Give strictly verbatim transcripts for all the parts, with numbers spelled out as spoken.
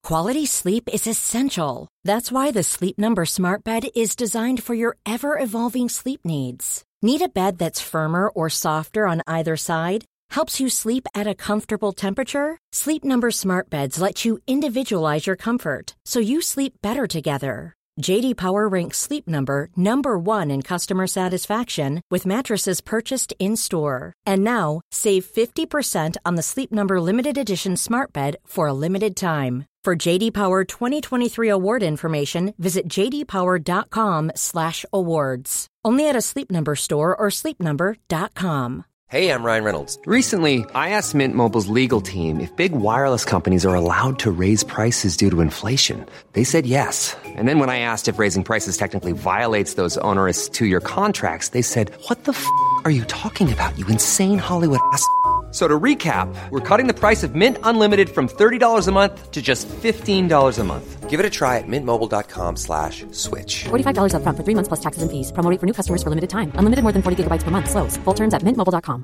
Quality sleep is essential. That's why the Sleep Number Smart Bed is designed for your ever-evolving sleep needs. Need a bed that's firmer or softer on either side? Helps you sleep at a comfortable temperature? Sleep Number Smart Beds let you individualize your comfort, so you sleep better together. J D Power ranks Sleep Number number one in customer satisfaction with mattresses purchased in-store. And now, save fifty percent on the Sleep Number Limited Edition Smart Bed for a limited time. For J D Power twenty twenty-three award information, visit j d power dot com slash awards. Only at a Sleep Number store or sleep number dot com. Hey, I'm Ryan Reynolds. Recently, I asked Mint Mobile's legal team if big wireless companies are allowed to raise prices due to inflation. They said yes. And then when I asked if raising prices technically violates those onerous two-year contracts, they said, what the f*** are you talking about, you insane Hollywood ass f- So to recap, we're cutting the price of Mint Unlimited from thirty dollars a month to just fifteen dollars a month. Give it a try at mintmobile.com slash switch. forty-five dollars up front for three months plus taxes and fees. Promo rate for new customers for limited time. Unlimited more than forty gigabytes per month. Slows full terms at mint mobile dot com.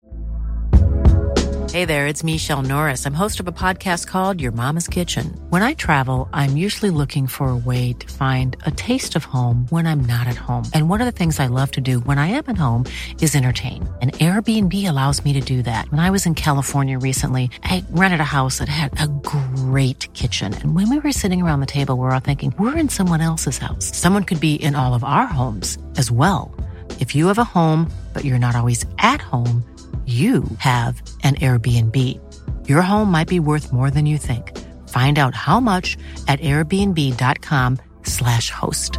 Hey there, it's Michelle Norris. I'm host of a podcast called Your Mama's Kitchen. When I travel, I'm usually looking for a way to find a taste of home when I'm not at home. And one of the things I love to do when I am at home is entertain. And Airbnb allows me to do that. When I was in California recently, I rented a house that had a great kitchen. And when we were sitting around the table, we were all thinking, we're in someone else's house. Someone could be in all of our homes as well. If you have a home, but you're not always at home, you have an Airbnb. Your home might be worth more than you think. Find out how much at airbnb.com slash host.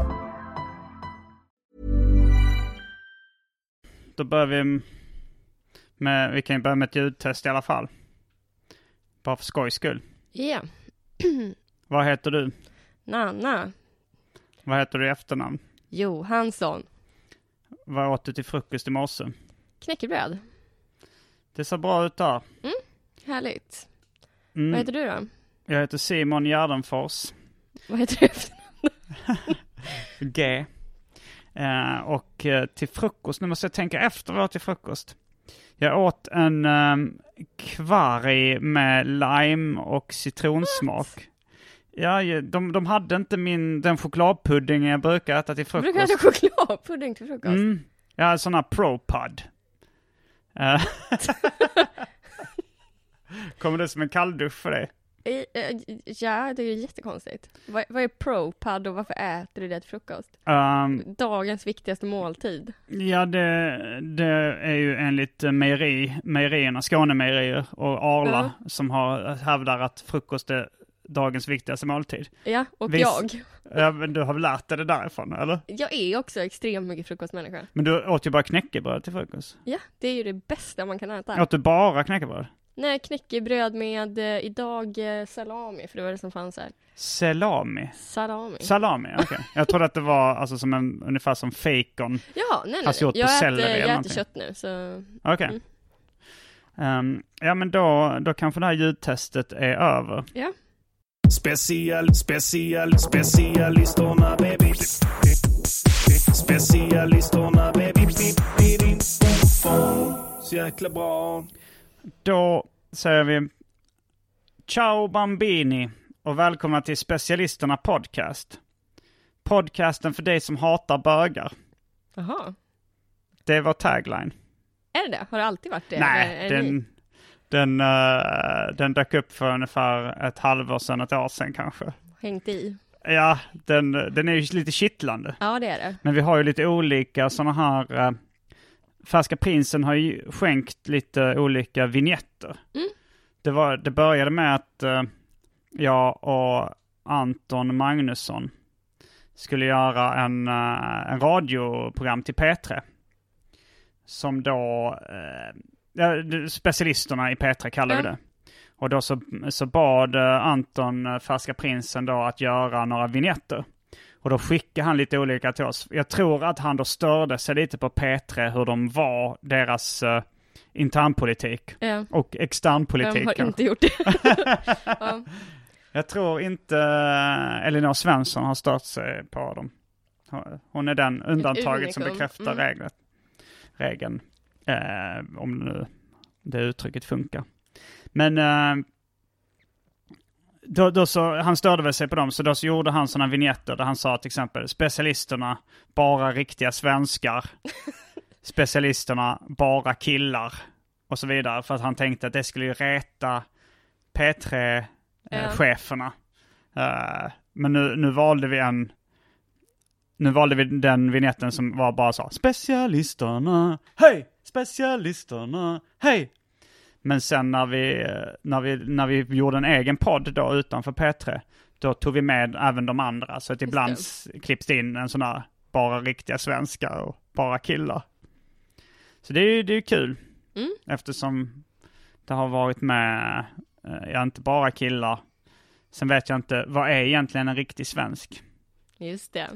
Då börjar vi med, vi kan ju börja med ett ljudtest i alla fall. Bara för skojs skull. Ja. Yeah. Vad heter du? Nanna. Vad heter du i efternamn? Johansson. Vad åt du till frukost i morse? Knäckebröd. Det ser bra ut där. Mm, härligt. Mm. Vad heter du då? Jag heter Simon Gärdenfors. Vad heter du efternamn? G. Uh, och uh, till frukost, nu måste jag tänka efter vad jag åt till frukost. Jag åt en um, kvarg med lime och citronsmak. What? Ja, de, de hade inte min, den chokladpudding jag brukar äta till frukost. Du brukar äta chokladpudding till frukost? Mm. Jag har sån här ProPud. Uh, Kommer det som en kalldusch för dig? Ja, det är jättekonstigt. Vad, vad är ProPud och varför äter du det till frukost? Um, Dagens viktigaste måltid. Ja, det, det är ju enligt mejeri, mejerierna, Skånemejerier och Arla mm. som har hävdar att frukost är dagens viktigaste måltid. Ja, och Vis, jag. Ja, men du har väl lärt dig det därifrån, eller? Jag är också extremt mycket frukostmänniska. Men du åt ju bara knäckebröd till frukost. Ja, det är ju det bästa man kan äta. Åt du bara knäckebröd? Nej, knäckebröd med eh, idag eh, salami, för det var det som fanns här. Salami? Salami. Salami, okej. Okay. Jag trodde att det var alltså som en, ungefär som bacon. Ja, nej, nej. Fast gjort på jag selleri äter, eller jag någonting. äter kött nu, så... Okej. Okay. Mm. Um, ja, men då, då kanske det här ljudtestet är över. Ja. Special, special, specialisterna baby. Specialisterna baby. Så jäkla bra. Då säger vi ciao bambini och välkomna till Specialisterna podcast. Podcasten för dig som hatar bögar. Jaha. Det är vår tagline. Är det det? Har det alltid varit det? Nej, är den, ni? den, uh, den dök upp för ungefär ett halvår sedan, ett år sedan kanske. Hängt i. Ja, den, den är ju lite kittlande. Ja, det är det. Men vi har ju lite olika sådana här... Uh, Färska Prinsen har ju skänkt lite olika vignetter. Mm. Det, var, det började med att uh, jag och Anton Magnusson skulle göra en, uh, en radioprogram till P tre. Som då... Uh, specialisterna i P tre kallar vi mm. det. Och då så, så bad uh, Anton uh, Färska Prinsen då att göra några vignetter. Och då skickade han lite olika till oss. Jag tror att han då störde sig lite på P tre hur de var, deras uh, internpolitik ja. och externpolitik. De har inte gjort det. ja. Jag tror inte uh, Elinor Svensson har stört sig på dem. Hon är den undantaget som bekräftar mm. reglet, regeln. Uh, om nu det uttrycket funkar. Men uh, då, då så, han störde väl sig på dem, så då så gjorde han sådana vignetter där han sa till exempel specialisterna, bara riktiga svenskar. Specialisterna, bara killar. Och så vidare, för att han tänkte att det skulle ju reta P tre-cheferna. Uh, men nu, nu valde vi en Nu valde vi den vignetten som var bara så: specialisterna, hej! Specialisterna, hej! Men sen när vi, när vi, när vi gjorde en egen podd då utanför P tre, då tog vi med även de andra. Så att ibland klipps det in en sån här bara riktiga svenskar och bara killar. Så det är ju det är kul. Mm. Eftersom det har varit med, ja, inte bara killar. Sen vet jag inte, vad är egentligen en riktig svensk? Just det.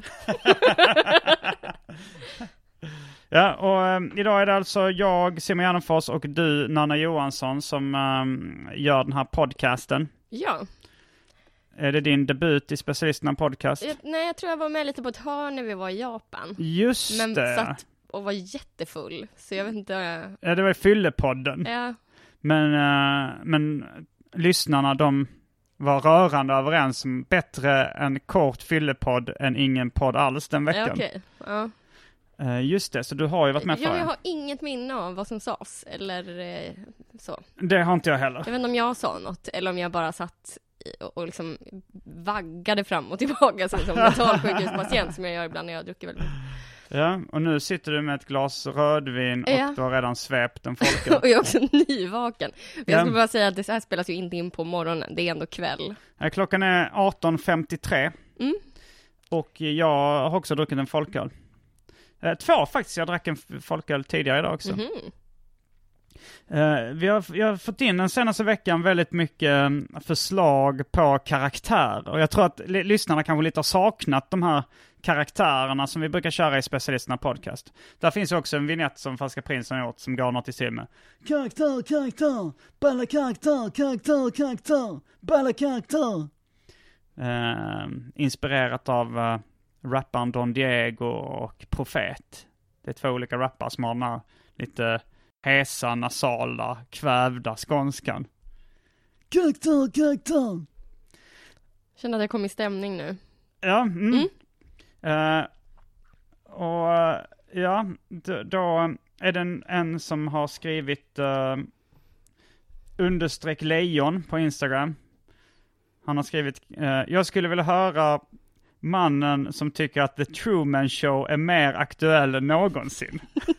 Ja, och um, idag är det alltså jag, Simon Gärdenfors, och du, Nanna Johansson, som um, gör den här podcasten. Ja. Är det din debut i Specialisterna podcast? Jag, nej, jag tror jag var med lite på ett hörn när vi var i Japan. Just men det. Men satt och var jättefull, så jag vet inte. Ja, det var i Fyllepodden. Ja. Men, uh, men lyssnarna, de var rörande överens om bättre en kort fyllepodd än ingen podd alls den veckan. Ja, okej. Ja. Uh, just det, så du har ju varit med ja, för. Jag har inget minne av vad som sades, eller eh, så. Det har inte jag heller. Jag vet inte om jag sa något, eller om jag bara satt och, och liksom vaggade fram och tillbaka som en mentalsjukhuspatient som jag gör ibland när jag druckit väldigt mycket. Ja, och nu sitter du med ett glas rödvin och ja. du har redan svept en folköl. Och jag är också nyvaken. Jag ja. skulle bara säga att det här spelas ju inte in på morgonen, det är ändå kväll. Ja, klockan är arton femtiotre. Mm. Och jag har också druckit en folköl. Två faktiskt, jag drack en folköl tidigare idag också. Mm-hmm. Uh, vi har, jag har fått in den senaste veckan väldigt mycket förslag på karaktär. Och jag tror att l- lyssnarna kanske lite har saknat de här karaktärerna som vi brukar köra i Specialisterna podcast. Där finns också en vignett som Falska Prinsen har gjort som går något i stil med karaktär, karaktär, balla karaktär, karaktär, karaktär, balla karaktär. Uh, inspirerat av uh, rapparen Don Diego och Profet. Det är två olika rappare som har den här lite hesa, nasala, kvävda skånskan. Karaktär, karaktär. Känner att jag kom i stämning nu. Ja, mm. Mm. Uh, och uh, ja, d- då är det en, en som har skrivit uh, understreck lejon på Instagram. Han har skrivit, uh, jag skulle vilja höra mannen som tycker att The Truman Show är mer aktuell än någonsin.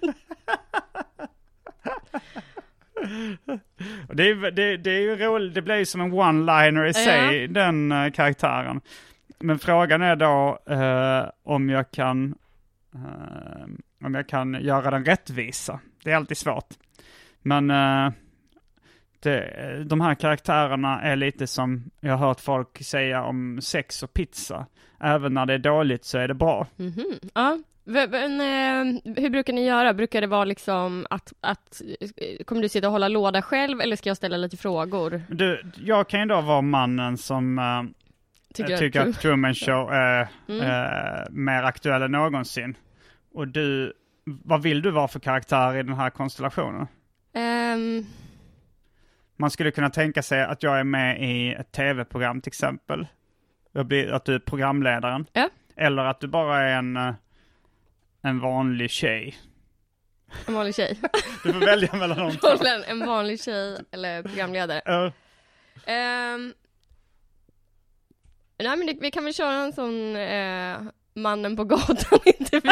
Och det, är, det, det är ju roligt, det blir ju som en one-liner i sig, ja. Den uh, karaktären. Men frågan är då uh, om jag kan uh, om jag kan göra den rättvisa. Det är alltid svårt. Men uh, det, de här karaktärerna är lite som jag har hört folk säga om sex och pizza. Även när det är dåligt så är det bra. Mm-hmm. Ja. Men, eh, hur brukar ni göra? Brukar det vara liksom att, att kommer du sitta och hålla låda själv eller ska jag ställa lite frågor? Du, jag kan ju då vara mannen som äh, tycker, tycker att Truman Show är mm. äh, mer aktuell än någonsin. Och du, vad vill du vara för karaktär i den här konstellationen? Um... Man skulle kunna tänka sig att jag är med i ett tv-program till exempel. Jag blir, att du är programledaren. Ja. Eller att du bara är en... En vanlig tjej. En vanlig tjej. Du får välja mellan de två. En vanlig tjej eller programledare. Uh. Um, nej men det, vi kan väl köra en sån uh, mannen på gatan intervju.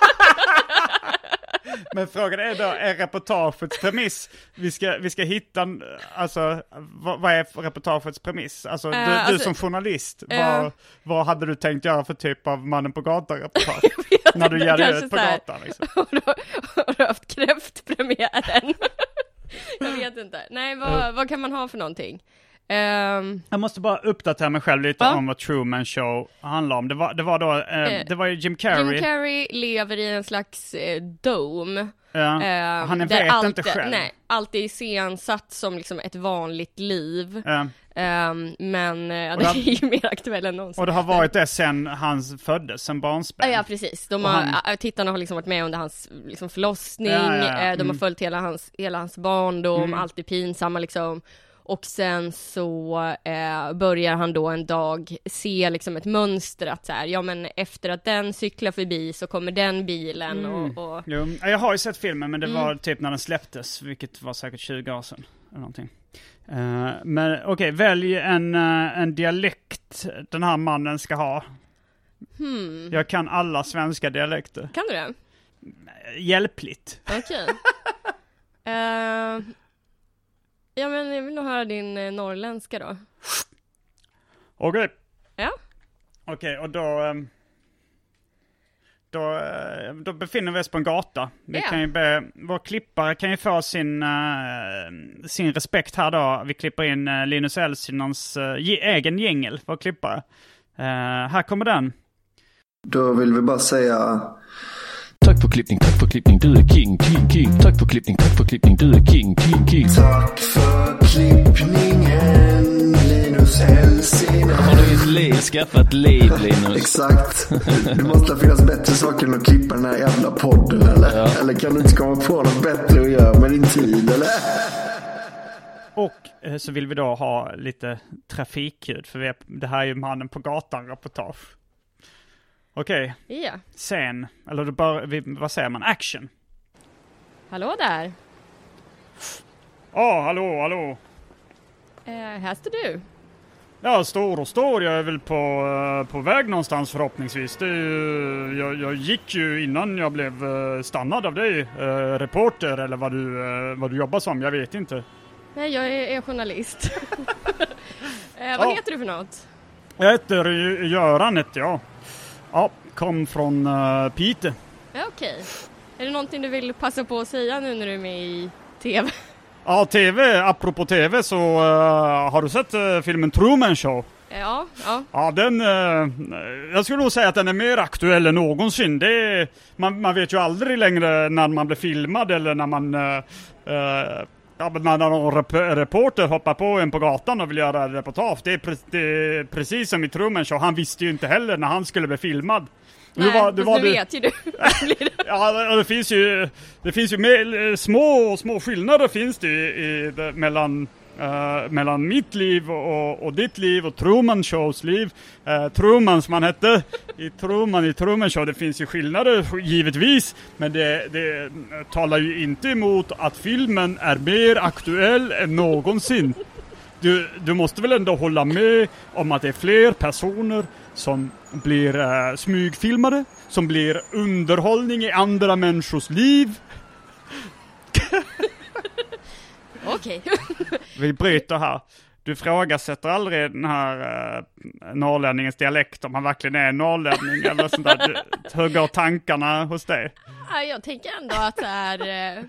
Men frågan är då, är reportagets premiss? Vi ska, vi ska hitta, alltså, vad, vad är reportagets premiss? Alltså, uh, du, alltså, du som journalist, uh, vad, vad hade du tänkt göra för typ av mannen på gatan-reportage? När du ger dig ut på gatan liksom. Har du, har du haft kräftpremiären? Jag vet inte. Nej, vad, uh. vad kan man ha för någonting? Um, jag måste bara uppdatera mig själv lite ja. om vad Truman Show handlar om. Det var, det var då, eh, eh, det var ju Jim Carrey. Jim Carrey lever i en slags eh, dome. Ja. Eh, Han vet allt, inte själv. Nej, allt är iscensatt som liksom ett vanligt liv. Ja. Um, men uh, det, det är ju mer aktuellt än någonsin. Och det har varit det sen han föddes, sen barnsben. Ja, precis. De har, han... Tittarna har liksom varit med under hans liksom, förlossning. Ja, ja, ja. Mm. De har följt hela hans, hela hans barndom. Mm. Alltid pinsamma liksom. Och sen så eh, börjar han då en dag se liksom ett mönster att så här, ja men efter att den cyklar förbi så kommer den bilen Mm. och... och... Jo, jag har ju sett filmen, men det Mm. var typ när den släpptes, vilket var säkert tjugo år sedan. Eller någonting. Uh, men okej, okay, välj en, uh, en dialekt den här mannen ska ha. Hmm. Jag kan alla svenska dialekter. Kan du det? Hjälpligt. Okej. Okay. uh, ja men jag vill nog höra din uh, norrländska då. Okej. Okay. Ja. Okej, okay, och då... Um, Då, då befinner vi oss på en gata. Vi yeah. kan ju be, vår klippare kan ju få sin, uh, sin respekt här då. Vi klipper in uh, Linus Elsinons uh, egen jingel, vår klippare. Uh, här kommer den. Då vill vi bara säga... Tack för klippning, tack för klippning, du är king, king, king. Tack för klippning, tack för klippning, du är king, king, king. Tack för klippningen, Linus Helsing. Har du ett liv, skaffat liv, Linus? Exakt. Det måste finnas bättre saker än att klippa den här jävla podden, eller? Ja. Eller kan du inte komma på något bättre att göra med din tid, eller? Och eh, så vill vi då ha lite trafikljud, för vi är, det här är ju mannen på gatan-reportage. Okej. Okay. Ja. Scen. Eller det bara, vi, vad säger man? Action. Hallå där. Ja, oh, hallå, hallå. Eh, här står du. Ja, står och står. Jag är väl på, uh, på väg någonstans förhoppningsvis. Det är ju, jag, jag gick ju innan jag blev uh, stannad av dig. Uh, reporter eller vad du, uh, vad du jobbar som, jag vet inte. Nej, jag är, är journalist. eh, vad ja. heter du för något? Jag heter Göran, heter jag. Ja, kom från uh, Pite. Ja, okej. Okay. Är det någonting du vill passa på att säga nu när du är med i tv? Ja, tv. Apropå tv så uh, har du sett uh, filmen Truman Show? Ja, ja. Ja, den... Uh, jag skulle nog säga att den är mer aktuell än någonsin. Det är, man, man vet ju aldrig längre när man blir filmad eller när man... Uh, uh, Ja, men när någon rep- reporter hoppar på en på gatan och vill göra ett reportage. Det är, pre- det är precis som i Truman Show. Han visste ju inte heller när han skulle bli filmad. Nej, du var, du var, du vet ju du. Ja, det finns ju, det finns ju med, små, små skillnader finns det i, i, det, mellan, uh, mellan mitt liv och, och ditt liv och Truman Shows liv. Uh, Truman som han hette. I Truman, i Truman Show, det finns ju skillnader givetvis. Men det, det talar ju inte emot att filmen är mer aktuell än någonsin. Du, du måste väl ändå hålla med om att det är fler personer som blir uh, smygfilmade, som blir underhållning i andra människors liv. Okej. Vi bryter här. Du frågasätter aldrig den här uh, norrlänningens dialekt, om han verkligen är norrlänning eller sånt där. Du, hur går tankarna hos dig? Ja, jag tänker ändå att det här uh,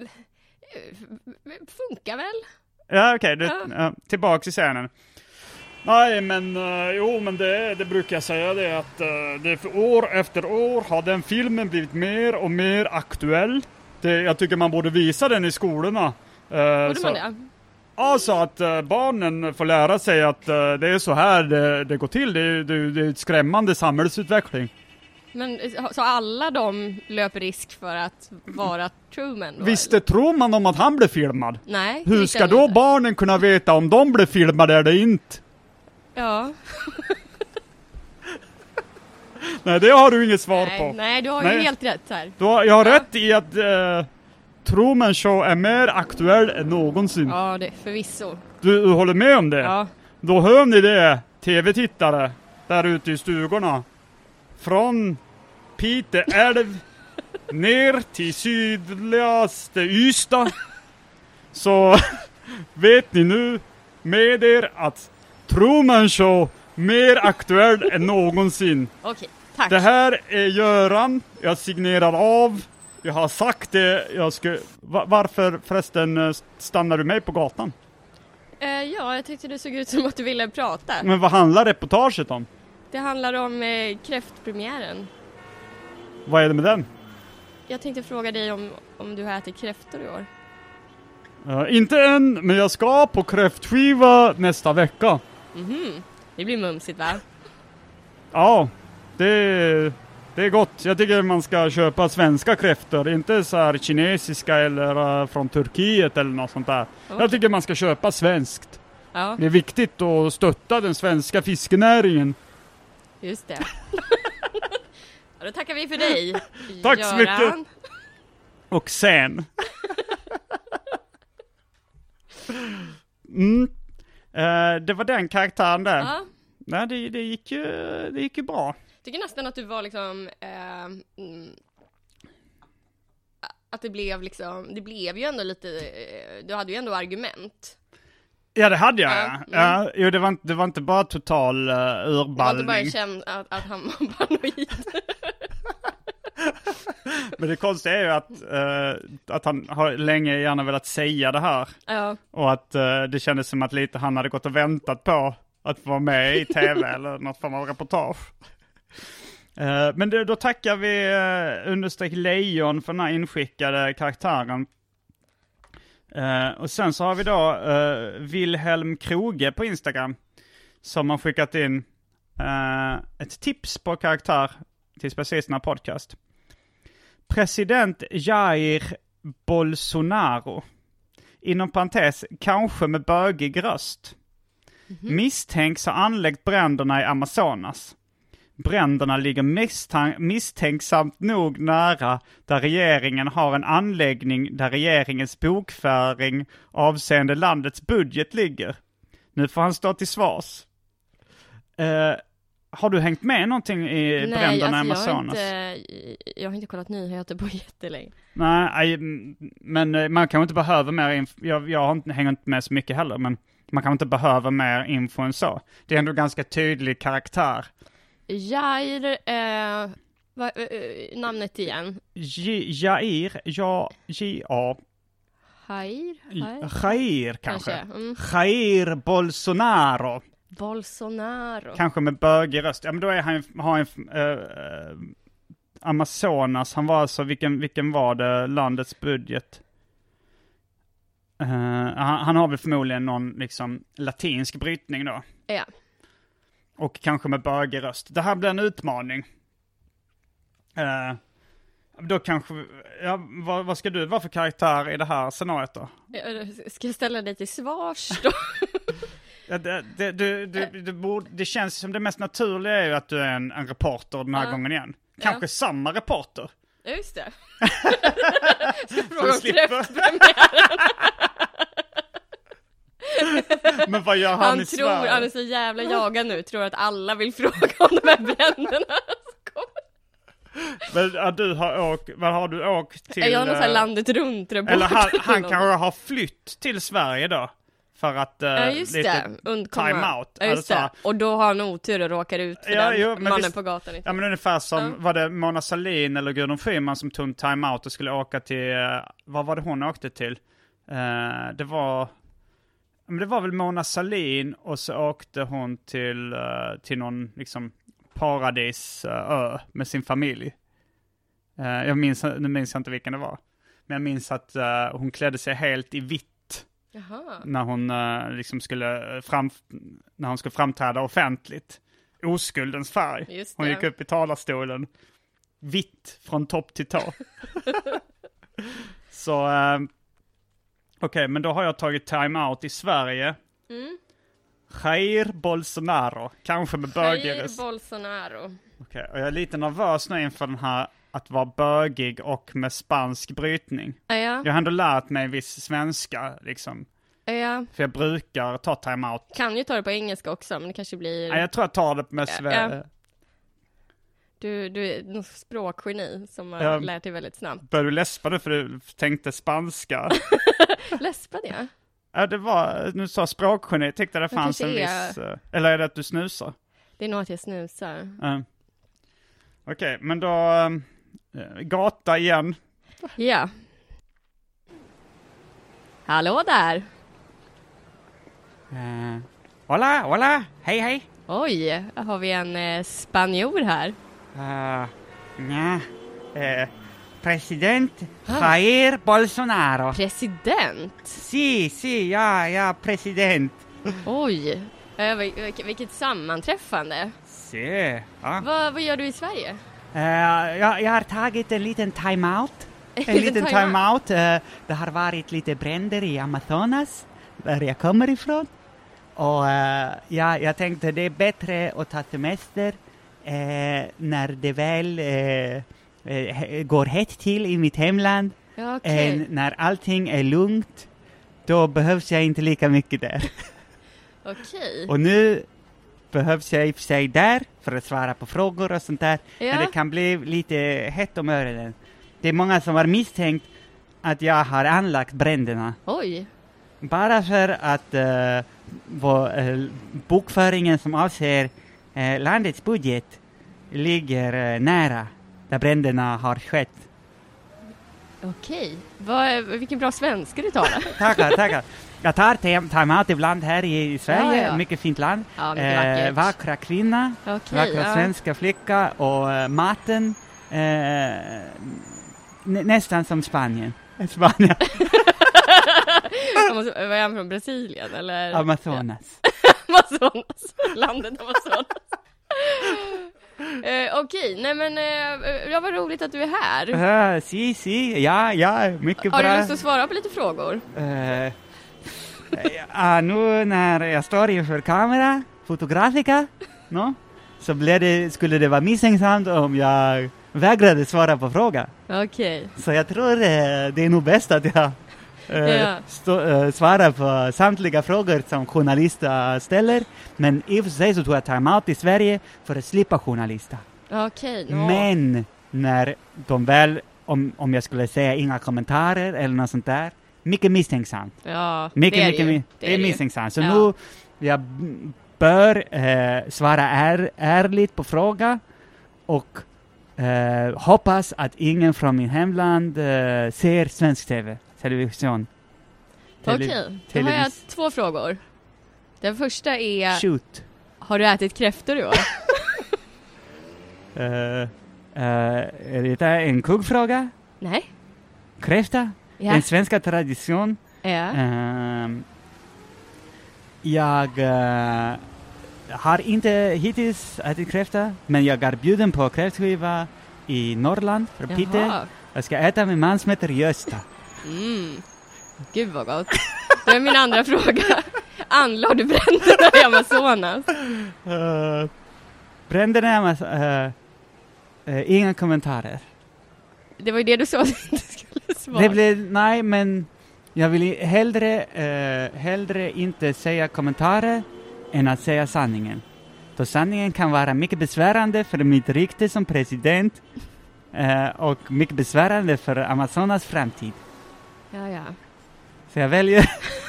funkar väl. Ja, okej. Okay, ja. uh, tillbaka till scenen. Nej, men uh, jo, men det, det brukar jag säga det att uh, det för år efter år har den filmen blivit mer och mer aktuell. Det, jag tycker man borde visa den i skolorna. Uh, borde så, man det? Ja, så att uh, barnen får lära sig att uh, det är så här det, det går till. Det, det, det är ett skrämmande samhällsutveckling. Men så alla de löper risk för att vara Truman då? Visst, det tror man om att han blir filmad. Nej. Hur ska då inte barnen kunna veta om de blir filmade eller inte? Ja. Nej, det har du inget svar nej, på. Nej, du har ju helt rätt här. Du har, jag har ja. rätt i att uh, Truman Show är mer aktuell än någonsin. Ja, det förvisso. Du, du håller med om det? Ja. Då hör ni det, tv-tittare där ute i stugorna. Från Pite älv ner till sydligaste Ystad. Så vet ni nu med er att Truman Show mer aktuell än någonsin. Okej, tack. Det här är Göran. Jag signerar av. Jag har sagt det. Jag ska... Varför förresten stannar du mig på gatan? Uh, ja, jag tyckte det såg ut som att du ville prata. Men vad handlar reportaget om? Det handlar om eh, kräftpremiären. Vad är det med den? Jag tänkte fråga dig om, om du har ätit kräftor i år. Uh, inte än, men jag ska på kräftskiva nästa vecka. Mhm, det blir mumsigt va? Ja, det, Det är gott. Jag tycker man ska köpa svenska kräftor, inte så här kinesiska eller uh, från Turkiet eller något sånt där. Okay. Jag tycker man ska köpa svenskt. Ja. Det är viktigt att stötta den svenska fiskenäringen. Just det. Ja, då tackar vi för dig. Tack Göran. så mycket. Och sen. mm. uh, det var den karaktären där. Ja. Nej, det, det, gick ju, det gick ju bra. Jag tycker nästan att du var liksom eh, mm, att det blev liksom, det blev ju ändå lite, eh, du hade ju ändå argument. Ja, det hade jag. Ja. Mm. Ja, jo, det var inte, det var inte bara total uh, urballning. Det var inte bara känd att, att han var paranoid. Men det konstiga är ju att, uh, att han har länge gärna velat säga det här. Ja. Och att uh, det kändes som att lite han hade gått och väntat på att vara med i tv eller något form av reportage. Uh, men det, då tackar vi uh, understreck Lejon för den här inskickade karaktären. Uh, och sen så har vi då uh, Wilhelm Kroge på Instagram som har skickat in uh, ett tips på karaktär till Specialisterna podcast. President Jair Bolsonaro. Inom parentes, kanske med bögig röst. Mm-hmm. Misstänks ha anläggt bränderna i Amazonas. Bränderna ligger misstän- misstänksamt nog nära där regeringen har en anläggning där regeringens bokföring avseende landets budget ligger. Nu får han stå till svars. Uh, har du hängt med någonting i Nej, bränderna alltså i Amazonas? Jag har, inte, jag har inte kollat nyheter på jättelänge. Nej, men man kan inte behöva mer info. Jag, jag har inte hängt med så mycket heller, men man kan inte behöva mer info än så. Det är ändå ganska tydlig karaktär. Jair, eh, va, eh, namnet igen? J- Jair, ja, J-A. Jair? Jair kanske. kanske. Mm. Jair Bolsonaro. Bolsonaro. Kanske med bögig röst. Ja, men då är han, har en äh, Amazonas. Han var alltså, vilken, vilken var det landets budget? Uh, han, han har väl förmodligen någon liksom latinsk brytning då. Ja. Och kanske med bögig röst. Det här blir en utmaning. Uh, då kanske, ja, vad, vad ska du vara för karaktär i det här scenariot då? Ska jag ställa dig till svars då? Ja, det, det, det, det, det, borde, det känns som det mest naturliga är ju att du är en, en reporter den här ja. gången igen. Kanske ja. samma reporter. Ja, just det. Ska fråga om kräftpremiären. Men vad gör han, han i tror, Sverige? Han är så jävla jagad nu. Tror att alla vill fråga om de här bränderna. Men ja, du har åkt, vad har du åkt till? Är jag någon sån här landet runt reporter? Eller han, han kanske har flytt till Sverige då. För att uh, ja, just lite det. time out. Ja, just det. Och då har han otur och råkar ut för ja, den jo, mannen visst, på gatan. Ja, men ungefär som, ja. var det Mona Sahlin eller Gudrun Schyman som tog en time out och skulle åka till, uh, vad var det hon åkte till? Uh, det var, men det var väl Mona Sahlin och så åkte hon till, uh, till någon liksom paradisö uh, med sin familj. Uh, jag minns, nu minns jag inte vilken det var. Men jag minns att uh, hon klädde sig helt i vitt. Jaha. När hon uh, liksom skulle fram, när hon skulle framträda offentligt. Oskuldens färg. Hon gick upp i talarstolen. Vitt från topp till tå. Så uh, okej, okay, men då har jag tagit time out i Sverige. Mm. Jair Bolsonaro. Kanske med bögig. Jair Bolsonaro. Okej, okay, och jag är lite nervös nu inför den här att vara bögig och med spansk brytning. Ja. Jag har ändå lärt mig viss svenska, liksom. Ja. För jag brukar ta time-out. Kan ju ta det på engelska också, men det kanske blir... Ja, jag tror jag tar det med Sverige. Ja. Du, du är någon språkgeni som har ja. lärt dig väldigt snabbt. Började du läspa det för du tänkte spanska? Läspade jag? Ja, det var... Nu sa språkgeni, jag tyckte det fanns en är... viss... Eller är det att du snusar? Det är nog att jag snusar. Ja. Okej, okay, men då... Äh, gata igen. Ja. Hallå där. Uh, hola, hola. Hej, hej. Oj, har vi en eh, spanjor här? Uh, ja. Uh, president ah. Jair Bolsonaro. President? Si, si, ja, ja, president. Oj, uh, vilket sammanträffande. Si. Ja. Va, vad gör du i Sverige? Uh, jag, jag har tagit en liten time-out. En liten time-out. time-out. Uh, det har varit lite bränder i Amazonas, där jag kommer ifrån. Och uh, ja, jag tänkte det är bättre att ta semester uh, när det väl uh, uh, går hett till i mitt hemland. Ja, okej. Än när allting är lugnt, då behövs jag inte lika mycket där. Okej. Och nu behövs jag i och för sig där för att svara på frågor och sånt där. Ja. Men det kan bli lite hett om öronen. Det är många som har misstänkt att jag har anlagt bränderna. Oj. Bara för att uh, vår, uh, bokföringen som avser uh, landets budget ligger uh, nära där bränderna har skett. Okej. Vad, vilken bra svenska du talar. Tackar, tackar. Jag tar tem- time-out ibland här i, i Sverige, Ja, ja. mycket fint land. Ja, mycket vackert. Eh, vackra kvinna, Okej, vackra ja. svenska flicka och eh, maten eh, nä- nästan som Spanien. Spanien. Vad är han från Brasilien eller? Amazonas. Amazonas. Landet Amazonas. eh, Okej, nej men eh, det var roligt att du är här. Uh, si, si, ja, ja, mycket Har bra. du lust att svara på lite frågor? Uh, ja, nu när jag står inför kamera, fotografika, no? Så blev det, skulle det vara misstänksamt om jag vägrade svara på fråga. Okej. Så jag tror eh, det är nog bäst att jag eh, Ja. stå, eh, svarar på samtliga frågor som journalister ställer. Men i och för sig så tog jag time-out i Sverige för att slippa journalister. Okej. ja. Men när de väl, om, om jag skulle säga inga kommentarer eller något sånt där, mycket misstänksamt. Ja, Mycket, det är mycket, det ju. mi- Det det är det ju. misstänksamt. Så Ja. nu, jag b- bör eh, svara är, ärligt på fråga och eh, hoppas att ingen från min hemland eh, ser svensk tv, television. Tele- Okej, då har jag televis- två frågor. Den första är, Shoot. har du ätit kräftor i år? Uh, uh, är det en kuggfråga? Nej. Kräfta? Ja. Den svenska tradition. Ja. Ehm, jag eh, har inte hittills ätit kräfta, men jag är bjuden på kräftskiva i Norrland, för Jaha. Piteå. Jag ska äta med man som heter Gösta. Mm. Gud vad gott. Det är min andra fråga. Anlade du bränderna i Amazonas? Uh, bränderna är uh, uh, inga kommentarer. Det var ju det du sa att du inte skulle svara. Det blev, nej, men jag vill i- hellre, uh, hellre inte säga kommentarer än att säga sanningen. Då sanningen kan vara mycket besvärande för mitt rykte som president uh, och mycket besvärande för Amazonas framtid. Ja, ja. Så jag väljer...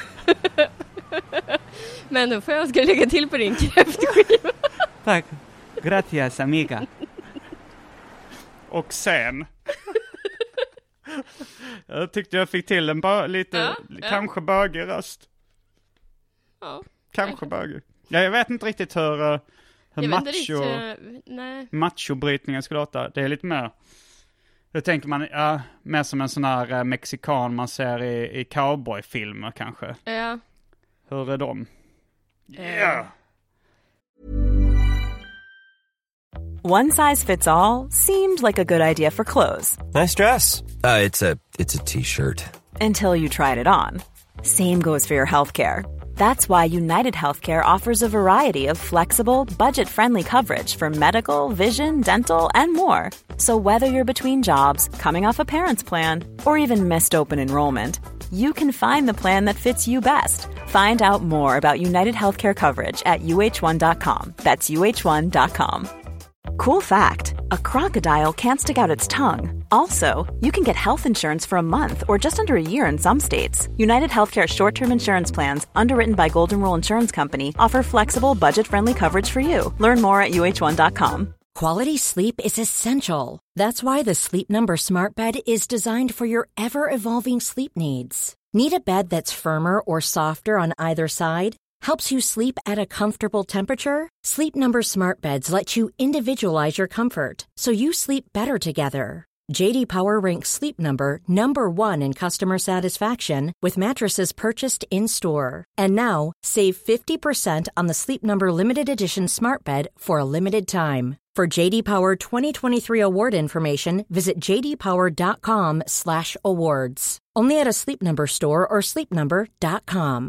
Men då får jag ska lägga till på din kräftskiva. Tack. Gracias, amiga. Och sen... jag tyckte jag fick till en bö- lite, Ja, ja. kanske bögig röst. Ja. Kanske bögig. Ja, jag vet inte riktigt hur, uh, hur Jag vet inte macho, riktigt, nej. machobrytningen ska låta. Det är lite mer... Då tänker man, ja, mer som en sån här uh, mexikan man ser i, i cowboyfilmer kanske. Ja. Hur är de? Yeah. One size fits all seemed like a good idea for clothes. Nice dress. Uh, it's a it's a t-shirt. Until you tried it on. Same goes for your healthcare. That's why United Healthcare offers a variety of flexible, budget-friendly coverage for medical, vision, dental, and more. So whether you're between jobs, coming off a parent's plan, or even missed open enrollment, you can find the plan that fits you best. Find out more about United Healthcare coverage at U H one dot com. That's U H one dot com. Cool fact, a crocodile can't stick out its tongue. Also, you can get health insurance for a month or just under a year in some states. United Healthcare short-term insurance plans, underwritten by Golden Rule Insurance Company, offer flexible, budget-friendly coverage for you. Learn more at U H one dot com. Quality sleep is essential. That's why the Sleep Number Smart Bed is designed for your ever-evolving sleep needs. Need a bed that's firmer or softer on either side? Helps you sleep at a comfortable temperature? Sleep Number Smart Beds let you individualize your comfort, so you sleep better together. J D Power ranks Sleep Number number one in customer satisfaction with mattresses purchased in-store. And now, save fifty percent on the Sleep Number Limited Edition Smart Bed for a limited time. For J D Power twenty twenty-three award information, visit j d power dot com slash awards. Only at a Sleep Number store or sleep number dot com.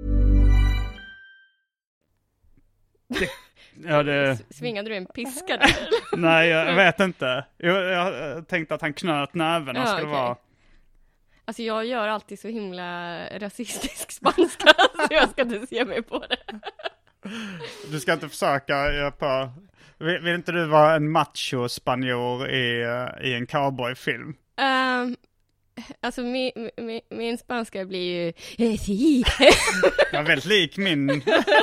Det, ja, det... Svingade du en piska där? Nej, jag vet inte. Jag, jag tänkte att han knöt näven och ja, skulle okay. vara... Alltså jag gör alltid så himla rasistisk spanska så jag ska inte se mig på det. Du ska inte försöka göra på... Vill, vill inte du vara en macho-spanjor i, i en cowboyfilm? Um, alltså min, min, min spanska blir ju... Jag är väldigt lik min...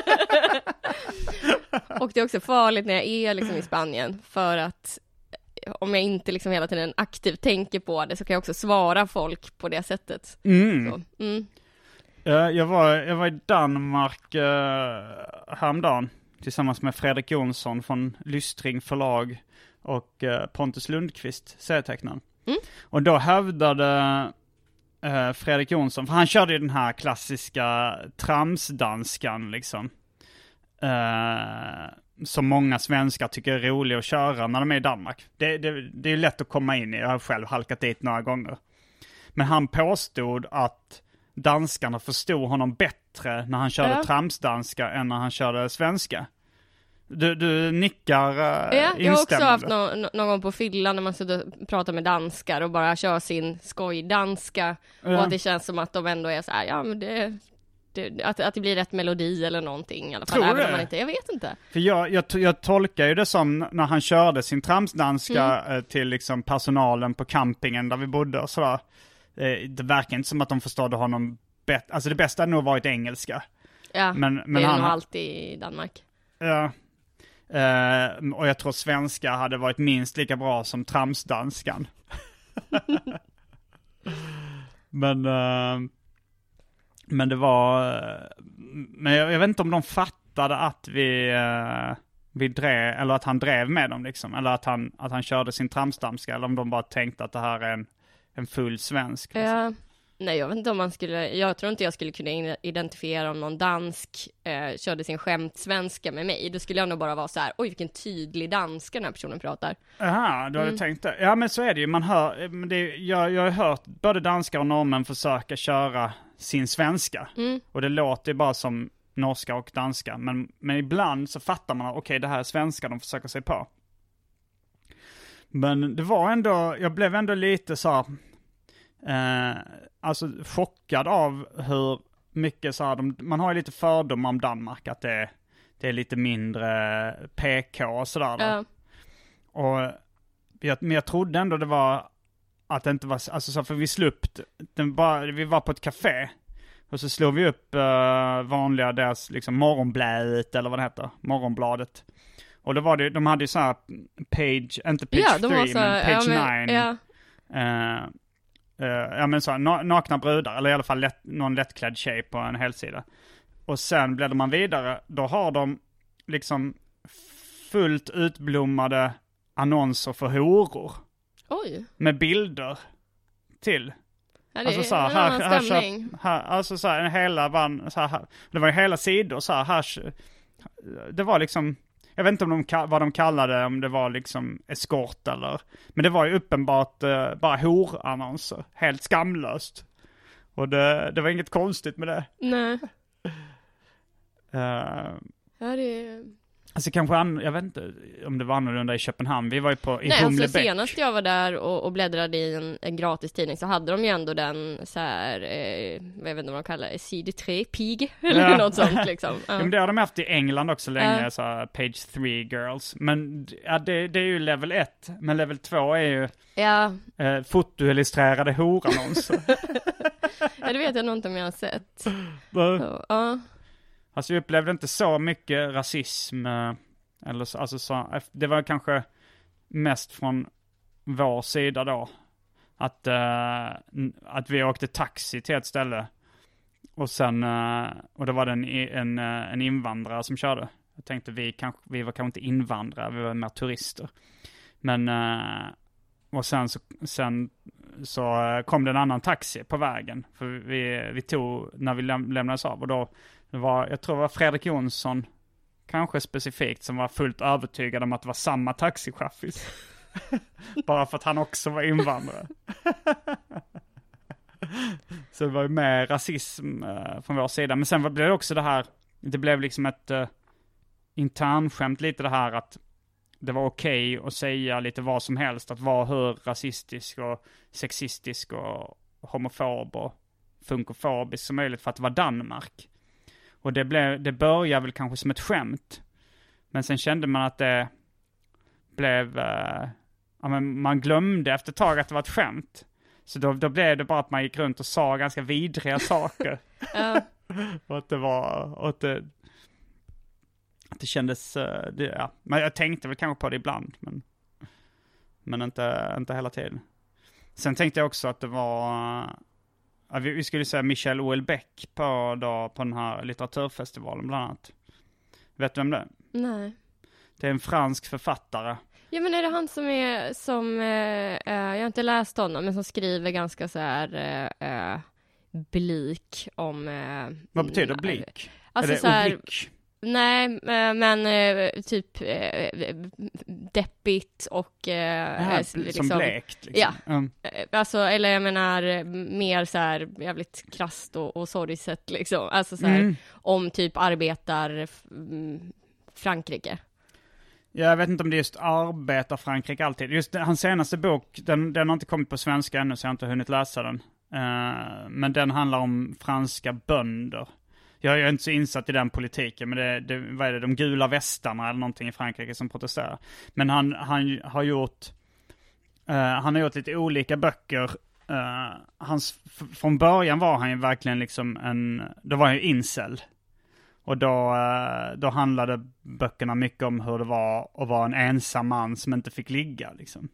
Och det är också farligt när jag är liksom i Spanien. För att om jag inte liksom hela tiden aktivt tänker på det så kan jag också svara folk på det sättet. Mm. Så, mm. Uh, jag, var, jag var i Danmark uh, häromdagen tillsammans med Fredrik Jonsson från Lystring förlag och uh, Pontus Lundqvist, serietecknaren. Mm. Och då hävdade uh, Fredrik Jonsson, för han körde ju den här klassiska tramsdanskan liksom. Uh, som många svenskar tycker är rolig att köra när de är i Danmark. Det, det, det är lätt att komma in i, jag har själv halkat dit några gånger. Men han påstod att danskarna förstod honom bättre när han körde ja. tramsdanska än när han körde svenska. Du, du nickar uh, ja, jag har också haft no- någon gång på fyllan när man sitter och pratar med danskar och bara kör sin skojdanska ja. och att det känns som att de ändå är så här, ja men det, det att, att det blir rätt melodi eller någonting i alla fall. Även om man inte, jag vet inte. För jag, jag, jag tolkar ju det som när han körde sin tramsdanska mm. till liksom personalen på campingen där vi bodde och sådär. Det verkar inte som att de förstod honom bättre. Alltså det bästa hade nog varit engelska. Ja, men, men det är han, nog alltid i Danmark. Ja. Uh, och jag tror svenska hade varit minst lika bra som tramsdanskan. men uh, men det var uh, men jag, jag vet inte om de fattade att vi uh, vi drev, eller att han drev med dem liksom, eller att han att han körde sin tramsdanska, eller om de bara tänkte att det här är en en full svensk. Liksom. Ja. Nej, jag vet inte om man skulle... Jag tror inte jag skulle kunna identifiera om någon dansk eh, körde sin skämtsvenska med mig. Då skulle jag nog bara vara så här, oj vilken tydlig danska den här personen pratar. Jaha, du hade mm. tänkt det. Ja, men så är det ju. Man hör, det, jag, jag har hört både danskar och norrmän försöka köra sin svenska. Mm. Och det låter bara som norska och danska. Men, men ibland så fattar man att okej, okay, det här är svenska de försöker sig på. Men det var ändå... Jag blev ändå lite så... Eh, alltså chockad av hur mycket så här, de, man har ju lite fördomar om Danmark att det, det är lite mindre P K och sådär. Ja. Och jag, men jag trodde ändå det var att det inte var, alltså så för vi sluppte, den bara, vi var på ett café och så slog vi upp uh, vanliga deras liksom morgonbladet eller vad det heter, morgonbladet. Och då var det, de hade ju så här page, inte page ja, tre men page ja, men, nine. Ja. Uh, Uh, ja men så na- nakna brudar, eller i alla fall lätt, någon lättklädd tjej på en helsida. Och sen bläddrar man vidare, då har de liksom fullt utblommade annonser för horor. Oj. Med bilder till. Ja, det alltså så här, här, här, här, här, alltså så här, hela band, så här, det var ju hela sidor så här, här, det var liksom, jag vet inte om de, vad de kallade, om det var liksom eskort eller... Men det var ju uppenbart uh, bara horannonser. Helt skamlöst. Och det, det var inget konstigt med det. Nej. Uh, ja, det... Alltså kanske, an, jag vet inte om det var annorlunda i Köpenhamn. Vi var ju på i Nej, Humlebäck. alltså senast jag var där och, och bläddrade i en, en gratis tidning så hade de ju ändå den så här, eh, jag vet inte vad de kallar det, side tre pig eller ja. något sånt liksom. Ja. Ja, men det har de haft i England också länge, ja. så här, page three girls. Men ja, det, det är ju level ett. Men level två är ju ja. eh, fotoillustrerade horannonser. Ja, det vet jag nog inte om jag har sett. Så, ja. Alltså jag upplevde inte så mycket rasism. Eller så, alltså så, det var kanske mest från vår sida då. Att, uh, att vi åkte taxi till ett ställe. Och sen, uh, och det var det en, en, en invandrare som körde. Jag tänkte vi, kanske, vi var kanske inte invandrare, vi var mer turister. Men, uh, och sen så, sen så kom det en annan taxi på vägen. För vi, vi tog, när vi läm- lämnades av och då det var, jag tror det var Fredrik Jonsson kanske specifikt, som var fullt övertygad om att det var samma taxichaffis. Bara för att han också var invandrare. Så det var ju mer rasism uh, från vår sida. Men sen blev det också det här, det blev liksom ett uh, internskämt lite det här att det var okej att säga lite vad som helst, att vara hur rasistisk och sexistisk och homofob och funkofobisk som möjligt för att det var Danmark. Och det, blev, det började väl kanske som ett skämt. Men sen kände man att det blev... Uh, ja, men man glömde efter ett tag att det var ett skämt. Så då, då blev det bara att man gick runt och sa ganska vidriga saker. Ja. Och att det var... Och att, det, att det kändes... Uh, det, ja. Men jag tänkte väl kanske på det ibland. Men, men inte, inte hela tiden. Sen tänkte jag också att det var... Uh, vi, vi skulle säga Michel Houellebecq på, då, på den här litteraturfestivalen bland annat. Vet du vem det är? Nej. Det är en fransk författare. Ja, men är det han som är som eh, jag har inte läst honom, men som skriver ganska så här eh, blik om eh, vad betyder blik? Alltså är det så här, oblick? Nej, eh, men eh, typ eh, deppigt och eh, Aha, liksom, som blekt liksom. Ja. Mm. Alltså, eller jag menar mer så här jävligt krasst och, och sorgset liksom. Alltså så här, mm. om typ arbetar mm, Frankrike. Jag vet inte om det är just arbetar Frankrike alltid. Just hans senaste bok, den, den har inte kommit på svenska ännu så jag har inte hunnit läsa den. Uh, men den handlar om franska bönder. Jag är inte så insatt i den politiken, men det, det, vad är det, de gula västarna eller någonting i Frankrike som protesterar. Men han, han har gjort uh, han har gjort lite olika böcker. Uh, hans, f- från början var han ju verkligen liksom en, då var han ju incel. Och då, då handlade böckerna mycket om hur det var att vara en ensam man som inte fick ligga. Liksom.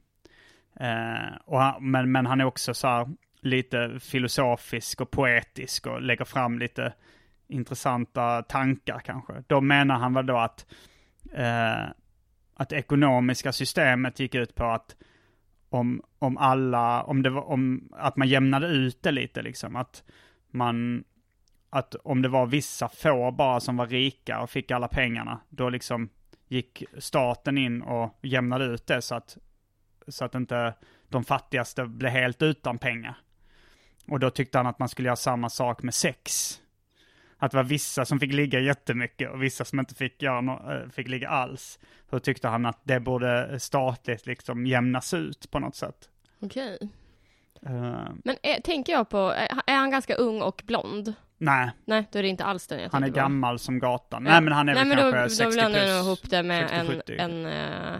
Eh, och han, men, men han är också så här lite filosofisk och poetisk och lägger fram lite intressanta tankar kanske. Då menar han väl då att, eh, att det ekonomiska systemet gick ut på att om, om alla, om det var, om, att man jämnade ut det lite liksom. Att man... att om det var vissa få bara som var rika och fick alla pengarna, då liksom gick staten in och jämnade ut det så att, så att inte de fattigaste blev helt utan pengar. Och då tyckte han att man skulle göra samma sak med sex. Att det var vissa som fick ligga jättemycket och vissa som inte fick, göra no- fick ligga alls. Då tyckte han att det borde statligt liksom jämnas ut på något sätt. Okej. Uh, Men är, tänker jag på, är, är han ganska ung och blond? Nej. Nej, då är det inte alls den jag Han är tänker på. gammal som gatan. Ja. Nej, men han är Nej, väl men kanske då, sextio då plus. Då blandar jag nog ihop det med sextio, en, sjuttio. en, uh,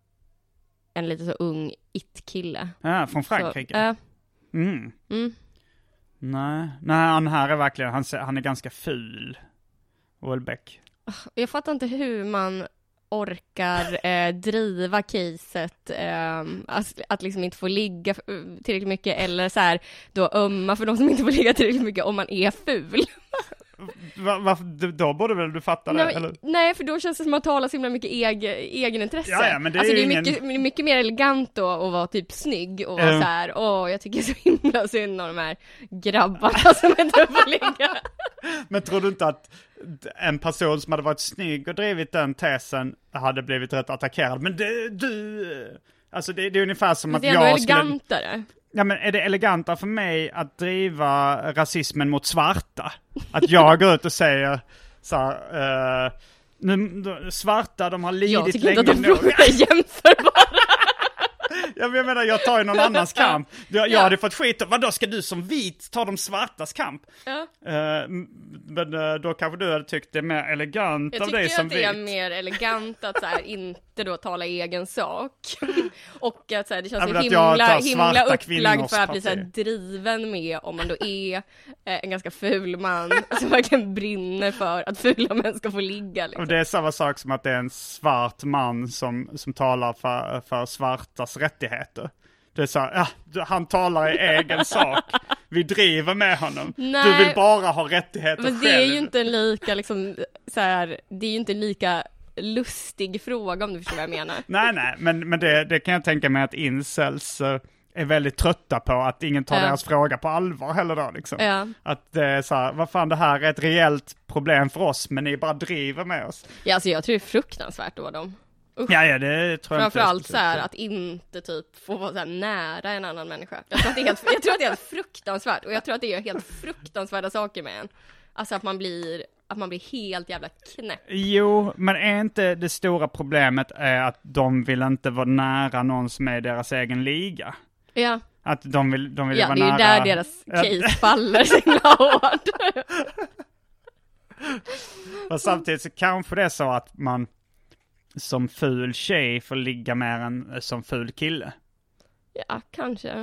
en lite så ung it-kille. Ja, från Frankrike. Så, uh, mm. Mm. Nej, nej, han här är verkligen, han, han är ganska ful. Houellebecq. Jag fattar inte hur man orkar eh, driva caset eh, att, att liksom inte få ligga tillräckligt mycket eller så här då ömma för de som inte får ligga tillräckligt mycket om man är ful. Va, va, då borde väl du fatta det? Nej, eller? nej, för då känns det som att tala så himla mycket egen, egenintresse. Ja, ja, men det är, alltså, det är ingen... mycket, mycket mer elegant då att vara typ snygg och vara uh. så här, åh, jag tycker så himla synd om de här grabbarna som inte får ligga. Men tror du inte att en person som hade varit snygg och drivit den tesen hade blivit rätt attackerad? Men det, du... Alltså det, det är ungefär som men att det är ändå jag skulle... elegantare. Ja, men är det elegantare för mig att driva rasismen mot svarta? Att jag går ut och säger så här, uh, nu, svarta, de har lidit jag tycker länge inte att de nog. är jämförbara. Jag menar, jag tar ju någon annans kamp. Jag, jag ja. hade fått skit. Vadå, ska du som vit ta de svartas kamp? Ja. Uh, men uh, då kanske du hade tyckt det är mer elegant jag av dig som vit. Jag tycker att det är mer elegant att så här, inte då tala egen sak. Och att så här, det känns så himla, himla upplagd för att bli så här, driven med om man då är eh, en ganska ful man som verkligen brinner för att fula män ska få ligga. Liksom. Och det är samma sak som att det är en svart man som, som talar för, för svartas rättigheter. Det är så här, ja, han talar i egen sak. Vi driver med honom. Nej, du vill bara ha rättigheter men det själv. är ju inte en lika liksom, så här, det är ju inte en lika lustig fråga om du förstår vad jag menar. Nej, nej, men, men det, det kan jag tänka mig att incels uh, är väldigt trötta på att ingen tar ja. deras fråga på allvar heller då liksom. Ja. Att det är så här, vad fan, det här är ett reellt problem för oss, men ni bara driver med oss. Ja, alltså jag tror det är fruktansvärt då dem. Usch. Ja, ja, det tror jag inte. Framförallt så här att inte typ få vara så här nära en annan människa. Jag tror, att det är helt, jag tror att det är helt fruktansvärt, och jag tror att det är helt fruktansvärda saker med en. Alltså att man blir, att man blir helt jävla knäpp. Jo, men är inte det stora problemet är att de vill inte vara nära någon som är deras egen liga? Ja. Att de vill, de vill ja, vara det är nära... ju där deras case faller så himla hårt. Och samtidigt så kanske det är så att man som ful tjej får ligga mer än som ful kille. Ja, kanske.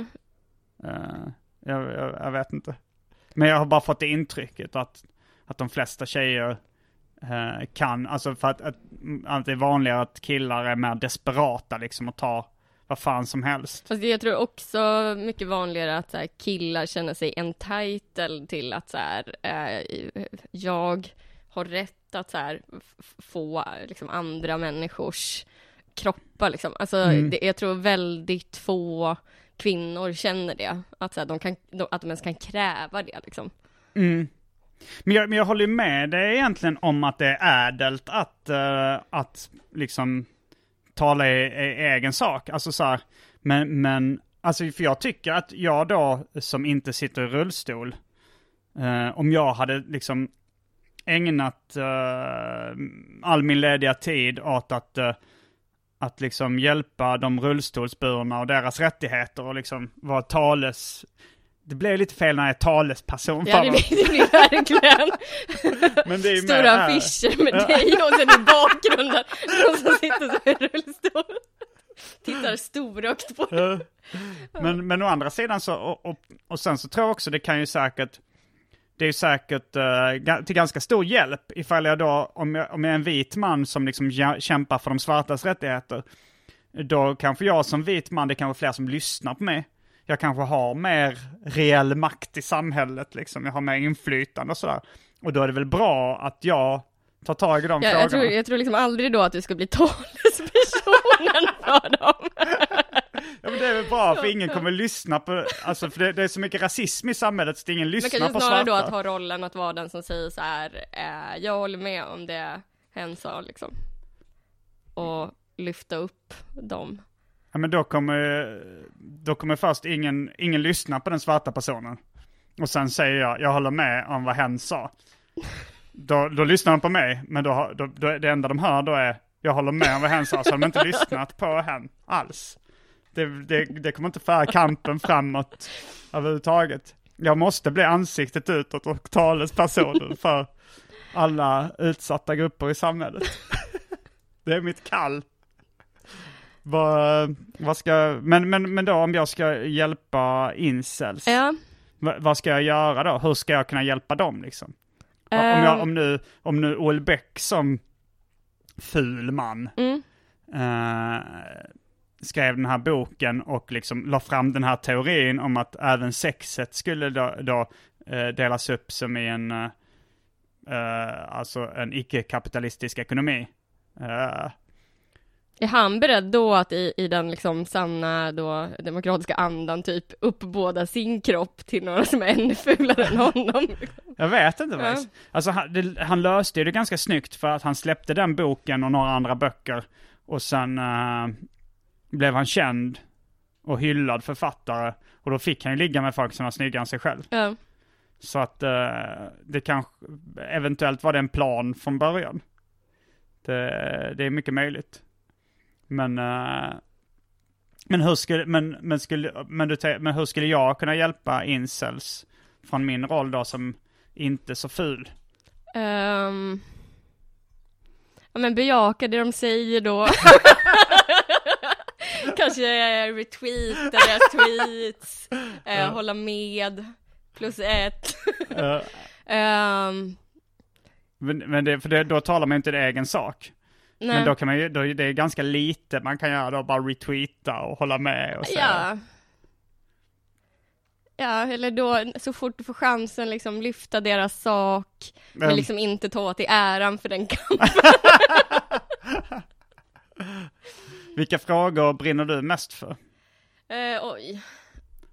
Uh, jag, jag, jag vet inte. Men jag har bara fått det intrycket att, att de flesta tjejer uh, kan, alltså för att, att, att det är vanligare att killar är mer desperata liksom och tar vad fan som helst. Fast jag tror också mycket vanligare att så här, killar känner sig entitled till att så här, uh, jag har rätt att så här, f- få liksom, andra människors kroppar liksom. Alltså mm. det, jag tror väldigt få kvinnor känner det, att så här, de kan de, att de ens kan kräva det liksom. Mm. Men jag, men jag håller med dig egentligen om att det är ädelt att uh, att liksom tala i, i egen sak. Alltså så här, men men alltså för jag tycker att jag då som inte sitter i rullstol, uh, om jag hade liksom ägnat uh, all min lediga tid åt att uh, att liksom hjälpa de rullstolsburna och deras rättigheter och liksom vara tales... Det blev lite fel när jag är talesperson. Ja, det blir, det blir verkligen. Men det är stora med, affischer med dig och sen i bakgrunden någon som sitter så i rullstol. Tittar storögt på det. men, men å andra sidan så... Och, och, och sen så tror jag också det kan ju säkert... Det är ju säkert uh, till ganska stor hjälp ifall jag då, om jag, om jag är en vit man som liksom kämpar för de svartas rättigheter, då kanske jag som vit man, det kanske fler som lyssnar på mig. Jag kanske har mer reell makt i samhället liksom, jag har mer inflytande och sådär. Och då är det väl bra att jag tar tag i de ja, frågorna. Jag tror, jag tror liksom aldrig då att du ska bli talespersonen för dem. Ja, men det är väl bra, för ingen kommer lyssna på, alltså för det, det är så mycket rasism i samhället så ingen lyssnar på svarta. Men kanske snarare då att ha rollen att vara den som säger så här, eh, jag håller med om det hen sa liksom. Och lyfta upp dem. Ja, men då kommer, då kommer först ingen, ingen lyssna på den svarta personen. Och sen säger jag, jag håller med om vad hen sa. Då, då lyssnar de på mig, men då, då, då, det enda de hör då är, jag håller med om vad hen sa, så de har inte lyssnat på hen alls. Det, det, det kommer inte föra kampen framåt överhuvudtaget. Jag måste bli ansiktet utåt och talespersonen för alla utsatta grupper i samhället. Det är mitt kall. Vad, vad ska, men, men, men då om jag ska hjälpa incels, ja. vad, vad ska jag göra då? Hur ska jag kunna hjälpa dem liksom? Um. Om, jag, om, nu, om nu Oel Beck som ful man mm. uh, skrev den här boken och liksom la fram den här teorin om att även sexet skulle då, då uh, delas upp som i en uh, uh, alltså en icke-kapitalistisk ekonomi. Uh, Är han beredd då att i, i den liksom sanna då demokratiska andan typ uppbåda sin kropp till några som är ännu fulare än honom? Jag vet inte vad. Ja. Alltså han, det, han löste det ganska snyggt för att han släppte den boken och några andra böcker och sen uh, blev han känd och hyllad författare och då fick han ju ligga med folk som var snyggare än sig själv. Ja. Så att uh, det kanske eventuellt var det en plan från början. Det, det är mycket möjligt. Men uh, men hur skulle men men skulle men du men hur skulle jag kunna hjälpa incels från min roll då som inte så ful? Um, ja, men bejaka det de säger då. Kanske retweeta deras tweets, uh, uh. hålla med plus ett. uh. um. Men men det, för det, då talar man inte det egen sak. Nej. Men då kan man ju, då, det är ganska lite man kan göra då, bara retweeta och hålla med och så. Ja. Ja, eller då så fort du får chansen liksom lyfta deras sak men, men liksom inte ta till äran för den kampen. Vilka frågor brinner du mest för? Uh, oj.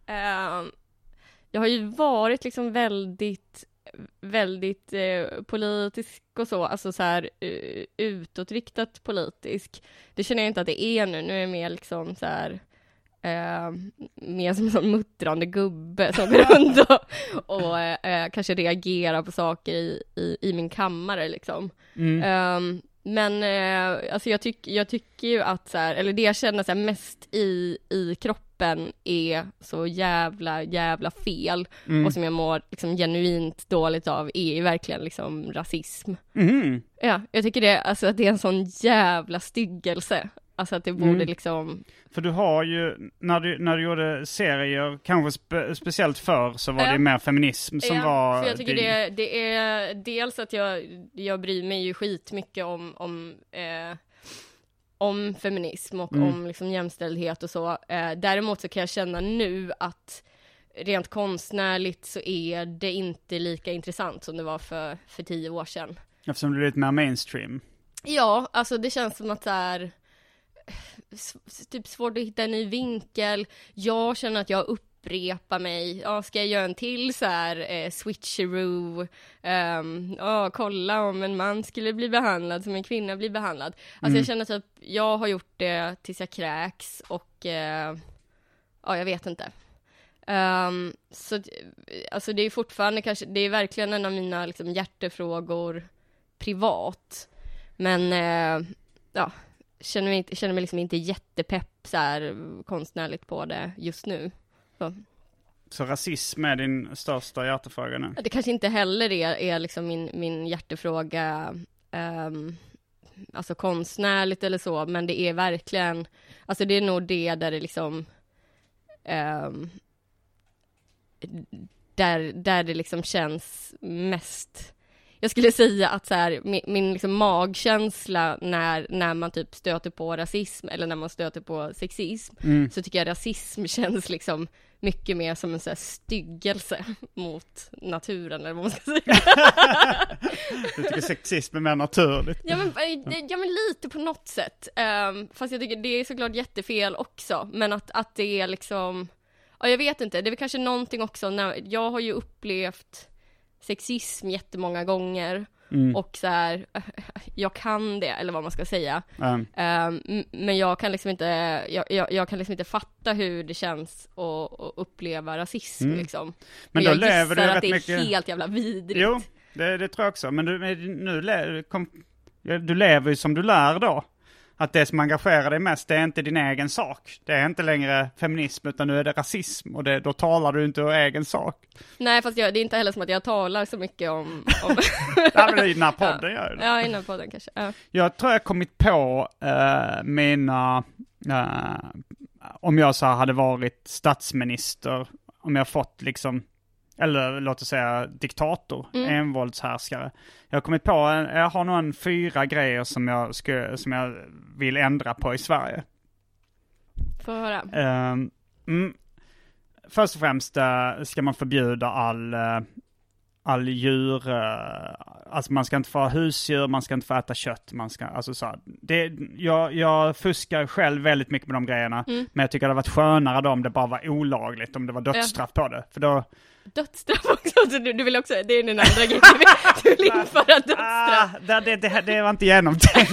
Uh, jag har ju varit liksom väldigt, väldigt uh, politisk och så, alltså så här uh, utåtriktat politisk. Det känner jag inte att det är nu. Nu är jag mer liksom så här uh, mer som en sån muttrande gubbe som går runt och, och uh, kanske reagerar på saker i, i, i min kammare liksom. Mm. Um, Men eh, alltså jag, tyck, jag tycker ju att så här, eller det jag känner så här, mest i, i kroppen är så jävla, jävla fel. Mm. Och som jag mår liksom genuint dåligt av är ju verkligen liksom rasism. Mm. Ja, jag tycker det, alltså, att det är en sån jävla styggelse. Alltså att det borde mm. liksom... För du har ju, när du, när du gjorde serier, kanske spe, speciellt förr, så var ja. det mer feminism som ja, var... För jag tycker din... det, det är dels att jag, jag bryr mig ju skitmycket om, om, eh, om feminism och mm. om liksom jämställdhet och så. Eh, däremot så kan jag känna nu att rent konstnärligt så är det inte lika intressant som det var för, för tio år sedan. Eftersom det är lite mer mainstream. Ja, alltså det känns som att så här... typ svårt att hitta en ny vinkel. Jag känner att jag upprepar mig. Ja, ska jag göra en till så här eh, switcheroo? Um, ja, kolla om en man skulle bli behandlad som en kvinna blir behandlad. Alltså mm. jag känner typ, jag har gjort det tills jag kräks och eh, ja, jag vet inte. Um, så alltså det är fortfarande kanske, det är verkligen en av mina liksom hjärtefrågor privat. Men eh, ja, känner mig, inte, känner mig liksom inte jättepepp så här, konstnärligt på det just nu. Så. Så rasism är din största hjärtefråga nu? Det kanske inte heller är, är liksom min, min hjärtefråga um, alltså konstnärligt eller så, men det är verkligen, alltså det är nog det där det liksom um, där, där det liksom känns mest. Jag skulle säga att så här, min, min liksom magkänsla när, när man typ stöter på rasism eller när man stöter på sexism, mm. så tycker jag rasism känns liksom mycket mer som en så här styggelse mot naturen eller vad man ska säga. Du tycker sexism är mer naturligt? Ja men, ja, men lite på något sätt. Um, fast jag tycker det är såklart jättefel också. Men att, att det är liksom... Ja, jag vet inte. Det är väl kanske någonting också. När, jag har ju upplevt sexism jättemånga gånger. Mm. Och så här, jag kan det, eller vad man ska säga. Mm. Um, men jag kan liksom inte jag, jag, jag kan liksom inte fatta hur det känns att, att uppleva rasism mm. liksom. Men då jag lever du att rätt det är mycket... helt jävla vidrigt. Jo, det, det tror jag också. Men du, nu le, kom, du lever ju som du lär då. Att det som engagerar dig mest, det är inte din egen sak. Det är inte längre feminism, utan nu är det rasism. Och det, då talar du inte om egen sak. Nej, fast jag, det är inte heller som att jag talar så mycket om... om... ja, men i den här podden gör det. Ja, i den här podden kanske. Ja. Jag tror jag kommit på uh, mina... Uh, om jag så hade varit statsminister, om jag fått liksom... Eller låt oss säga diktator, mm. envåldshärskare. Jag har kommit på, en, jag har nog en fyra grejer som jag, skulle, som jag vill ändra på i Sverige. Få höra. Um, mm, först och främst uh, ska man förbjuda all, uh, all djur, uh, alltså man ska inte få ha husdjur, man ska inte få äta kött. Man ska, alltså så här, det, jag, jag fuskar själv väldigt mycket med de grejerna, mm. men jag tycker det hade varit skönare då om det bara var olagligt, om det var dödsstraff ja. på det. För då... Dödsstraff också, så du, du vill också, det är den andra grejen, du vill införa dödsstraff. Ah, det, det, det var inte genomtänkt.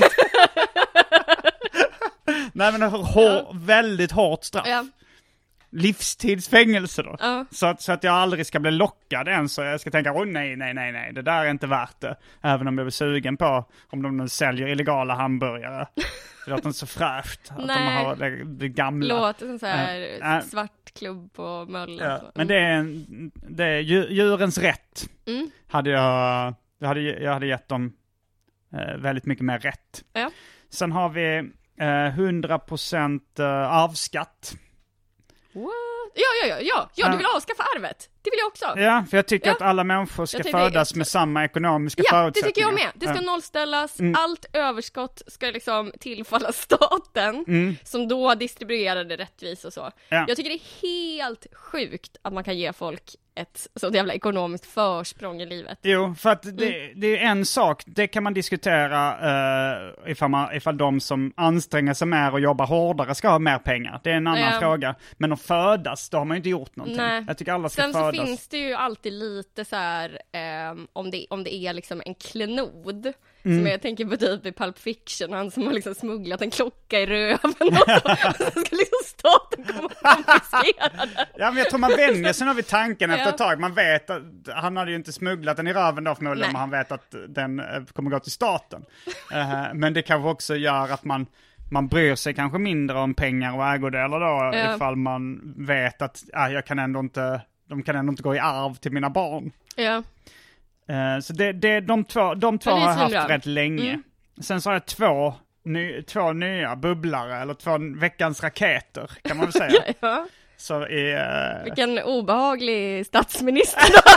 Nej, men hår, ja. väldigt hårt straff. Ja. Livstidsfängelse då. Ja. Så, att, så att jag aldrig ska bli lockad än, så jag ska tänka, åh oh, nej, nej, nej, nej, det där är inte värt det. Även om jag blir sugen på om de nu säljer illegala hamburgare. Det låter inte så fräscht att nej. de har det, det gamla. Låter som så här äh, svart klubb på Möllan. Ja. Mm. Men det är, en, det är djurens rätt. Mm. Hade jag, jag, hade, jag hade gett dem eh, väldigt mycket mer rätt. Ja. Sen har vi eh, hundra procent eh, arvsskatt. What? Ja, ja, ja, ja, ja, du vill avskaffa arvet. Det vill jag också. Ja, för jag tycker ja. att alla människor ska tycker födas det... med samma ekonomiska ja, förutsättningar. Ja, det tycker jag med. Det ska ja. nollställas. Mm. Allt överskott ska liksom tillfalla staten mm. som då distribuerar det rättvist och så. Ja. Jag tycker det är helt sjukt att man kan ge folk ett sånt jävla ekonomiskt försprång i livet. Jo, för att det, mm. det är en sak, det kan man diskutera uh, ifall, man, ifall de som anstränger sig mer och jobbar hårdare ska ha mer pengar. Det är en annan ja. fråga. Men att födas, då har man ju inte gjort någonting. Nej. Jag tycker alla ska Sen födas. Sen så finns det ju alltid lite så här, um, om, det, om det är liksom en klenod. Mm. Som jag tänker på typ i Pulp Fiction, han som har liksom smugglat en klocka i röven och så, och så ska liksom staten komma och konfiskera det. Ja, men jag tror man vänjer sig av tanken efter ja. ett tag. Man vet att han hade ju inte smugglat den i röven då förmodligen, men han vet att den kommer gå till staten. uh, men det kanske också gör att man man bryr sig kanske mindre om pengar och ägodelar då, ja. ifall man vet att uh, jag kan ändå inte, de kan ändå inte gå i arv till mina barn. Ja. Uh, så det, det, de två, de två har jag haft bra. rätt länge. Mm. Sen så har jag två, ny, två nya bubblare, eller två veckans raketer, kan man väl säga. ja. Så är, uh... Vilken obehaglig statsminister då,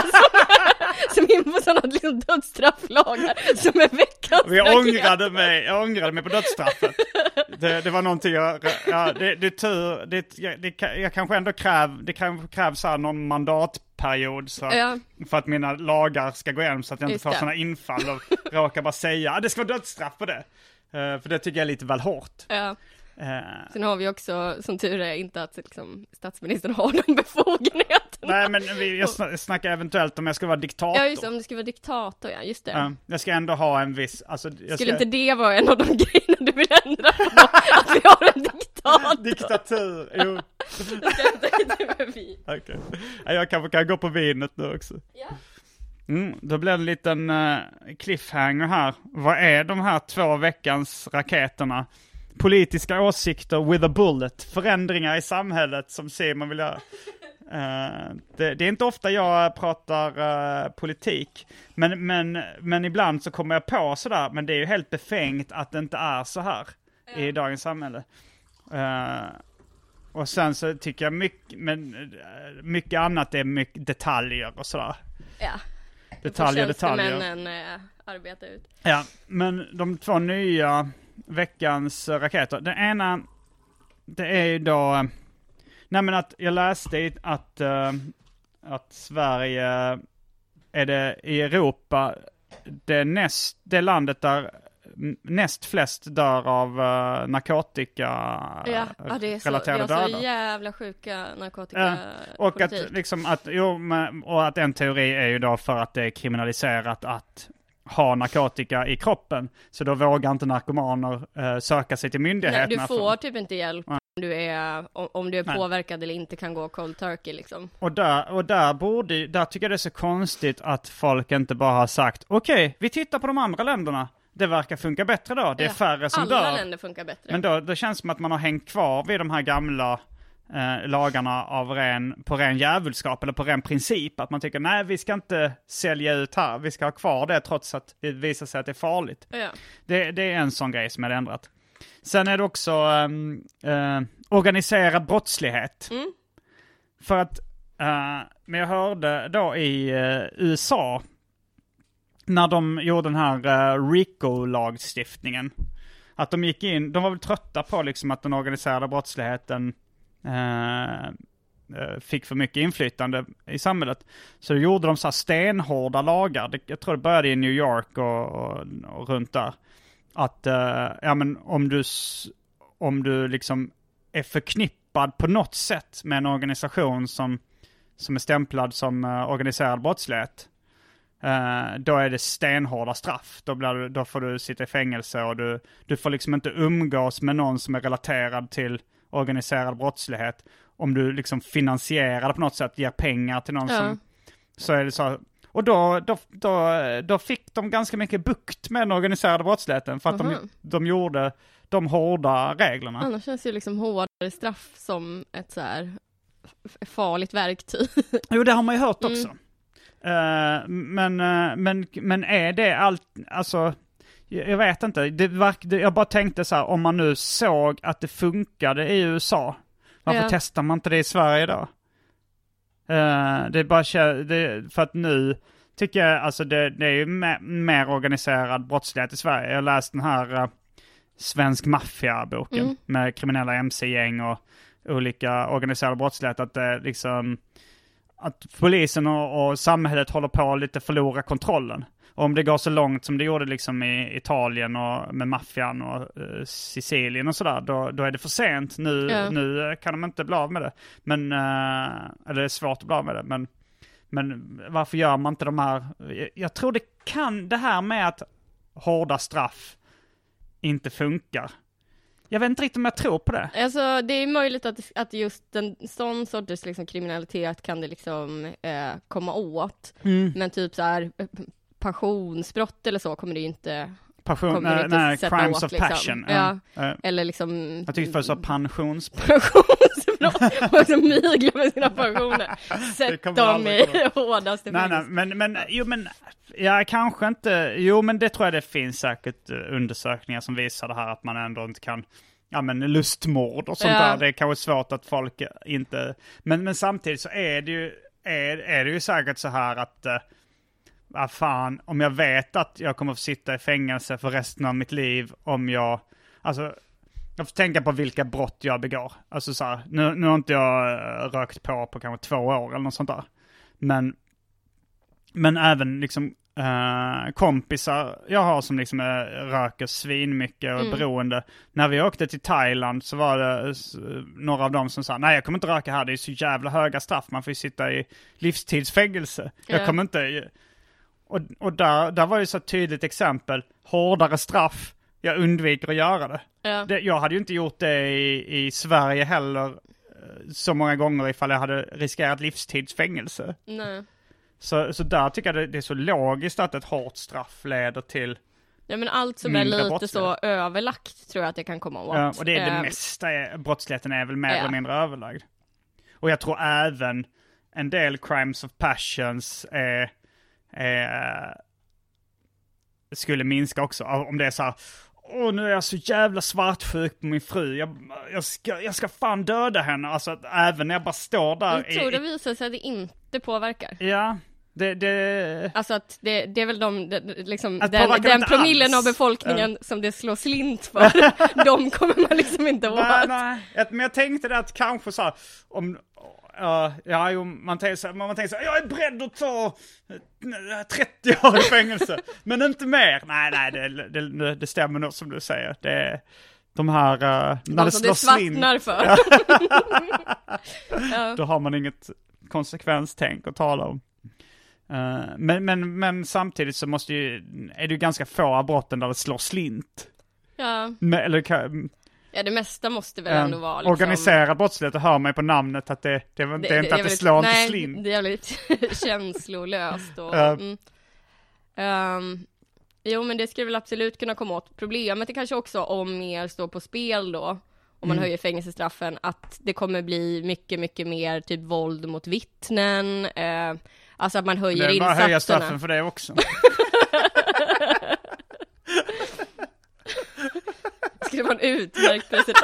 som, som in på sådana liksom dödsstrafflagar som är veckans jag ångrade mig, jag ångrade mig på dödsstraffet. Det, det var någonting jag, ja, det, det tur, det, det, jag kanske ändå kräv, det kräv, krävs här någon mandatperiod så, ja. för att mina lagar ska gå igenom så att jag inte får sådana infall och råkar bara säga att det ska vara dödsstraff på det. Uh, för det tycker jag är lite väl hårt. Ja. Uh, Sen har vi också, som tur är, inte att liksom, statsministern har de befogenheterna. Nej, men vi, jag snackar eventuellt om jag ska vara diktator. Ja, just det, om du ska vara diktator, ja, just det. Uh, jag ska ändå ha en viss... Alltså, jag Skulle ska... inte det vara en av de grejerna du vill ändra på? Att vi har en diktator? Diktatur, jo. Jag ska inte inte med vin. Okej. Okay. Jag kanske kan gå på vinet nu också. Ja. Mm, då blir det en liten uh, cliffhanger här. Vad är de här två veckans raketerna? Politiska åsikter with a bullet. Förändringar i samhället som Simon vill göra. Uh, det, det är inte ofta jag pratar uh, politik. Men, men, men ibland så kommer jag på sådär. Men det är ju helt befängt att det inte är så här ja. i dagens samhälle. Uh, och sen så tycker jag mycket, men, mycket annat är mycket detaljer och sådär. Ja. Detaljer, detaljer. Männen äh, arbeta ut. Ja, men de två nya veckans raketer. Den ena, det är ju då... Nej, men att jag läste att, uh, att Sverige är det i Europa det, näst, det landet där näst flest dör av uh, narkotika ja, ja, det är så, relaterade döda. Det är så jävla sjuka narkotika ja, och att liksom att jo, men, och att en teori är ju då för att det är kriminaliserat att ha narkotika i kroppen, så då vågar inte narkomaner uh, söka sig till myndigheterna. Nej, du får för... typ inte hjälp ja. om du är om, om du är Nej. påverkad eller inte kan gå cold turkey liksom. Och där och där borde där tycker jag det är så konstigt att folk inte bara har sagt okej, okay, vi tittar på de andra länderna. Det verkar funka bättre då. Det är ja, färre som alla dör. Alla länder funkar bättre. Men då, då känns det som att man har hängt kvar vid de här gamla eh, lagarna av ren, på ren djävulskap eller på ren princip. Att man tycker, nej, vi ska inte sälja ut här. Vi ska ha kvar det trots att det visar sig att det är farligt. Ja. Det, det är en sån grej som är ändrat. Sen är det också eh, eh, organiserad brottslighet. Mm. För att, eh, men jag hörde då i eh, U S A... när de gjorde den här uh, RICO-lagstiftningen. Att de gick in, de var väl trötta på liksom att den organiserade brottsligheten uh, uh, fick för mycket inflytande i samhället. Så då gjorde de så här stenhårda lagar. Det, jag tror det började i New York och, och, och runt där. Att uh, ja, men om du, om du liksom är förknippad på något sätt med en organisation som, som är stämplad som uh, organiserad brottslighet, Uh, då är det stenhårda straff. Då, blir du, då får du sitta i fängelse och du, du får liksom inte umgås med någon som är relaterad till organiserad brottslighet. Om du liksom finansierar på något sätt, ger pengar till någon ja. som... Så är det så. Och då, då, då, då fick de ganska mycket bukt med den organiserade brottsligheten för att uh-huh. de, de gjorde de hårda reglerna. Annars känns ju liksom hårdare straff som ett så här farligt verktyg. Jo, det har man ju hört också. Mm. Uh, men, uh, men, men är det allt, alltså jag, jag vet inte, det verk, det, jag bara tänkte så här, om man nu såg att det funkade i U S A, varför ja. testar man inte det i Sverige då? Uh, det är bara det, för att nu tycker jag, alltså det, det är ju me- mer organiserad brottslighet i Sverige. Jag har läst den här uh, Svensk maffia-boken mm. med kriminella M C-gäng och olika organiserade brottslighet. Att det liksom, att polisen och, och samhället håller på att lite förlora kontrollen. Och om det går så långt som det gjorde liksom i Italien och med maffian och uh, Sicilien och sådär, då, då är det för sent. Nu, ja. nu kan de inte bli av med det. Men, uh, eller det är svårt att bli av med det. Men, men varför gör man inte de här... Jag, jag tror det kan, det här med att hårda straff inte funkar. Jag vet inte riktigt om jag tror på det. Alltså det är möjligt att, att just en sån sorts liksom, kriminalitet kan det liksom eh, komma åt. Mm. Men typ så här... passionsbrott eller så kommer det ju inte Passion, kommer nej, inte nej, sätta crimes åt, of liksom. passion. Ja. Uh, eller liksom jag tyckte först sa pensionsbrott. Pensionsbrott. Och så mygla med sina pensioner. Sätt dem i hårdaste nej, nej, men, men, jo, men ja, kanske inte. Jo, men det tror jag det finns säkert undersökningar som visar det här att man ändå inte kan, ja men lustmord och sånt ja. där. Det är kanske svårt att folk inte, men, men samtidigt så är det ju, är, är det ju säkert så här att vad fan, om jag vet att jag kommer att sitta i fängelse för resten av mitt liv om jag, alltså jag får tänka på vilka brott jag begår. Alltså så här, nu, nu har inte jag rökt på på kanske två år eller något sånt där. Men, men även liksom äh, kompisar jag har som liksom äh, röker svin mycket och mm. beroende. När vi åkte till Thailand så var det uh, några av dem som sa, nej jag kommer inte röka här, det är så jävla höga straff, man får ju sitta i livstidsfängelse. Yeah. Jag kommer inte... Och, och där, där var ju så ett tydligt exempel. Hårdare straff. Jag undviker att göra det. Ja. det jag hade ju inte gjort det i, i Sverige heller så många gånger ifall jag hade riskerat livstidsfängelse. Nej. Så, så där tycker jag det, det är så logiskt att ett hårt straff leder till... Ja, men allt som är lite så överlagt tror jag att det kan komma åt. Ja, och det är det äh... mesta. Brottsligheten är väl mer ja. eller mindre överlagd. Och jag tror även en del crimes of passions är... Eh, skulle minska också om det är så här, åh nu är jag så jävla svartsjuk på min fru, jag, jag, ska, jag ska fan döda henne, alltså att även när jag bara står där jag tror i, det visar sig att det inte påverkar. Ja det, det... Alltså att det, det är väl de det, liksom, den, den promillen alls. Av befolkningen uh. som det slår slint för. De kommer man liksom inte åt. Nej, nej. Men jag tänkte det att kanske så här, om Uh, ja, jo, man tänker så, man tänker så, jag är beredd att ta trettio år i fängelse, men inte mer. Nej, nej, det, det, det stämmer nog som du säger. Det är de här, uh, när alltså, det slår det svartnar för. Ja. Då har man inget konsekvenstänk att tala om. Uh, men, men, men samtidigt så måste ju, är det ju ganska få av brotten där det slår slint. Ja. Men, eller kan... Ja, det mesta måste väl ändå vara liksom... Organiserad brottslighet, och hör mig på namnet att det, det, det, det är inte att det slår inte slint. Nej, det är jävligt känslolöst. Och, mm. um, jo, men det skulle väl absolut kunna komma åt. Problemet är kanske också om mer står på spel då, om man mm. höjer fängelsestraffen, att det kommer bli mycket, mycket mer typ våld mot vittnen. Uh, alltså att man höjer insatserna. Det är bara höja straffen för det också. Skulle vara en utmärkt president.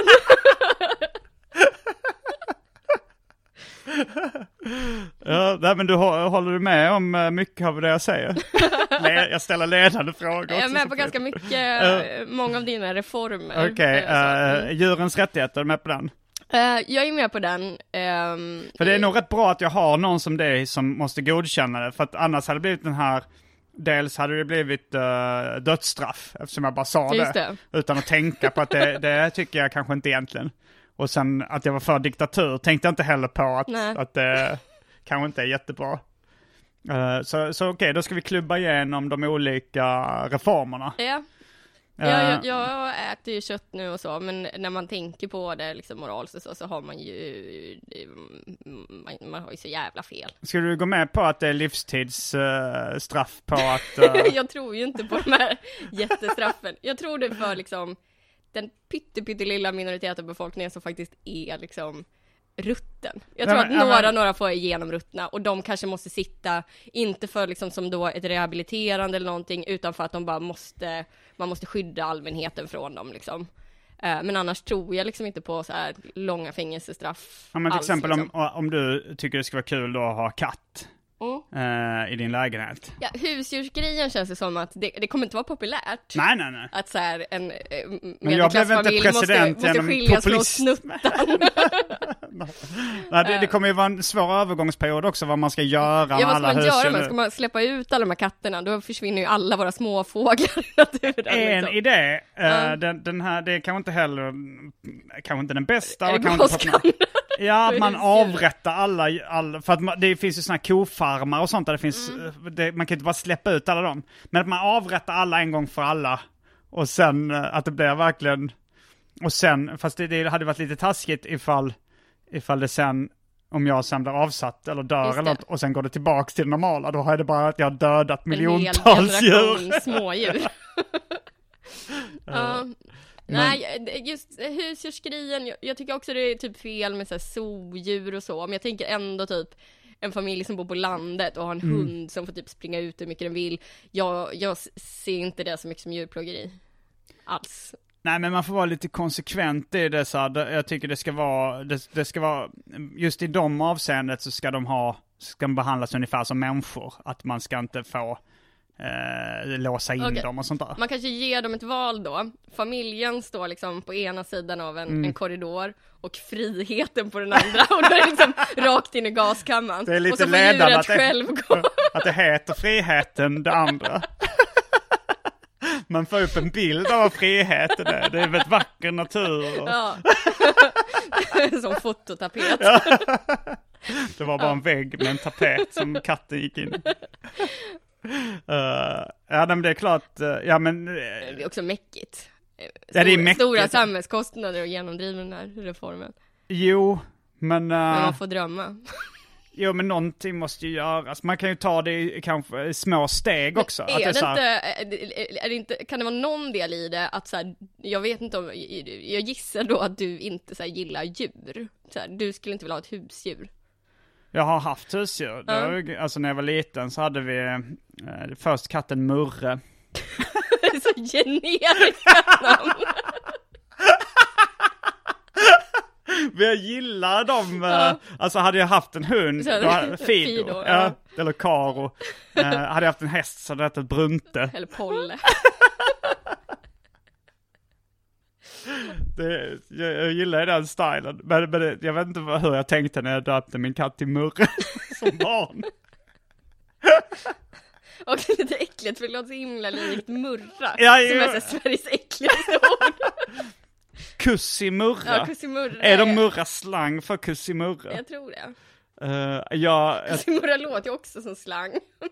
Ja, nej, men du håller du med om mycket av det jag säger? Jag ställer ledande frågor. Jag är med på ganska mycket, uh, många av dina reformer. Okej, okay, uh, mm. djurens rättigheter, är du med på den? Uh, jag är med på den. Um, för det är nog rätt bra att jag har någon som dig som måste godkänna det. För att annars hade det blivit den här... Dels hade det blivit uh, dödsstraff, eftersom jag bara sa det, det utan att tänka på att det, det tycker jag kanske inte egentligen. Och sen att jag var för diktatur tänkte jag inte heller på att, att det kanske inte är jättebra. Uh, så så okej, okay, då ska vi klubba igenom de olika reformerna. Ja. Ja, jag, jag äter ju kött nu och så, men när man tänker på det liksom moraliskt så, så har man ju man, man har ju så jävla fel. Ska du gå med på att det är livstidsstraff uh, på att... Uh... jag tror ju inte på de här jättestraffen. Jag tror det för liksom den pytte, pytte lilla minoritet av befolkningen som faktiskt är liksom rutten. Jag tror Nej, men, att några, men... några får igenom ruttna, och de kanske måste sitta, inte för liksom som då ett rehabiliterande eller någonting, utan för att de bara måste, man måste skydda allmänheten från dem liksom. Men annars tror jag liksom inte på så här långa fängelsestraff. Ja, men till alls, exempel liksom. om, om du tycker det ska vara kul då att ha katt mm. eh, i din lägenhet. Ja, husdjursgrejen känns det som att det, det kommer inte vara populärt. Nej, nej, nej. Att så här en men jag blev inte president måste, måste skiljas från snuttan. Nej, det, det kommer ju vara en svår övergångsperiod också vad man ska göra med ja, alla husdjur. Ja, vad ska man göra? Ska man släppa ut alla de här katterna? Då försvinner ju alla våra små fåglar i naturen. En liksom. idé, uh, uh. den, den här, det är kanske inte heller, kanske inte den bästa. Är det kanske inte ja, att man avrättar alla, alla för att man, det finns ju såna här kofarmar och sånt där det finns, mm. det, man kan inte bara släppa ut alla dem. Men att man avrättar alla en gång för alla och sen uh, att det blir verkligen, och sen, fast det, det hade varit lite taskigt ifall ifall det sen, om jag sen blir avsatt eller dör eller något, och sen går det tillbaks till det normala, då har det bara att jag har dödat miljontals djur. Smådjur. ja. Men... Nej, just husdjursgrejen, jag, jag tycker också det är typ fel med så här zoodjur och så, men jag tänker ändå typ en familj som bor på landet och har en mm. hund som får typ springa ut hur mycket den vill. Jag, jag ser inte det så mycket som djurplågeri alls. Nej, men man får vara lite konsekvent i det så här. Jag tycker det ska vara det, det ska vara just i de avseendet så ska de ha ska de behandlas ungefär som människor, att man ska inte få eh, låsa in okay. dem och sånt där. Man kanske ger dem ett val då. Familjen står liksom på ena sidan av en, mm. en korridor och friheten på den andra och då är det liksom rakt in i gaskammaren. Det är lite och så får ledande att, själv gå. att det heter friheten det andra. Man får upp en bild av friheten där. Det är väl vacker natur. Och... Ja. Som fototapet. Ja. Det var bara ja. en vägg med en tapet som katten gick in. Uh, ja, men det är klart. Uh, ja, men, uh, det är också mäckigt. Stor, ja, det är mäckigt. Stora samhällskostnader att genomdriva den här reformen. Jo, men... Uh, men man får drömma. Jo, men någonting måste ju göras. Man kan ju ta det i kanske små steg också. Är att det, det så här... inte, är det inte, kan det vara någon del i det att så här, jag vet inte om, jag gissar då att du inte så här, gillar djur. Så här, du skulle inte vilja ha ett husdjur. Jag har haft husdjur. Ja. Var, alltså när jag var liten så hade vi eh, först katten Murre. Det är så generiskt namn. Jag gillar dem. Ja. Alltså hade jag haft en hund, då hade, Fido, Fido ja. Ja, eller Karo. eh, hade jag haft en häst så hade jag hetat Brunte. Eller Polle. det, jag, jag gillar den stilen. Men, men det, jag vet inte hur jag tänkte när jag döpte min katt till Murre som barn. Och det är lite äckligt för det låter så himla likt Murra. Ja, som är så Sveriges äckligaste ord. Kussimurra. Ja, kussimurra. Är de Murra slang för kussimurra? Jag tror det. Uh, ja, kussimurra låter ju också som slang.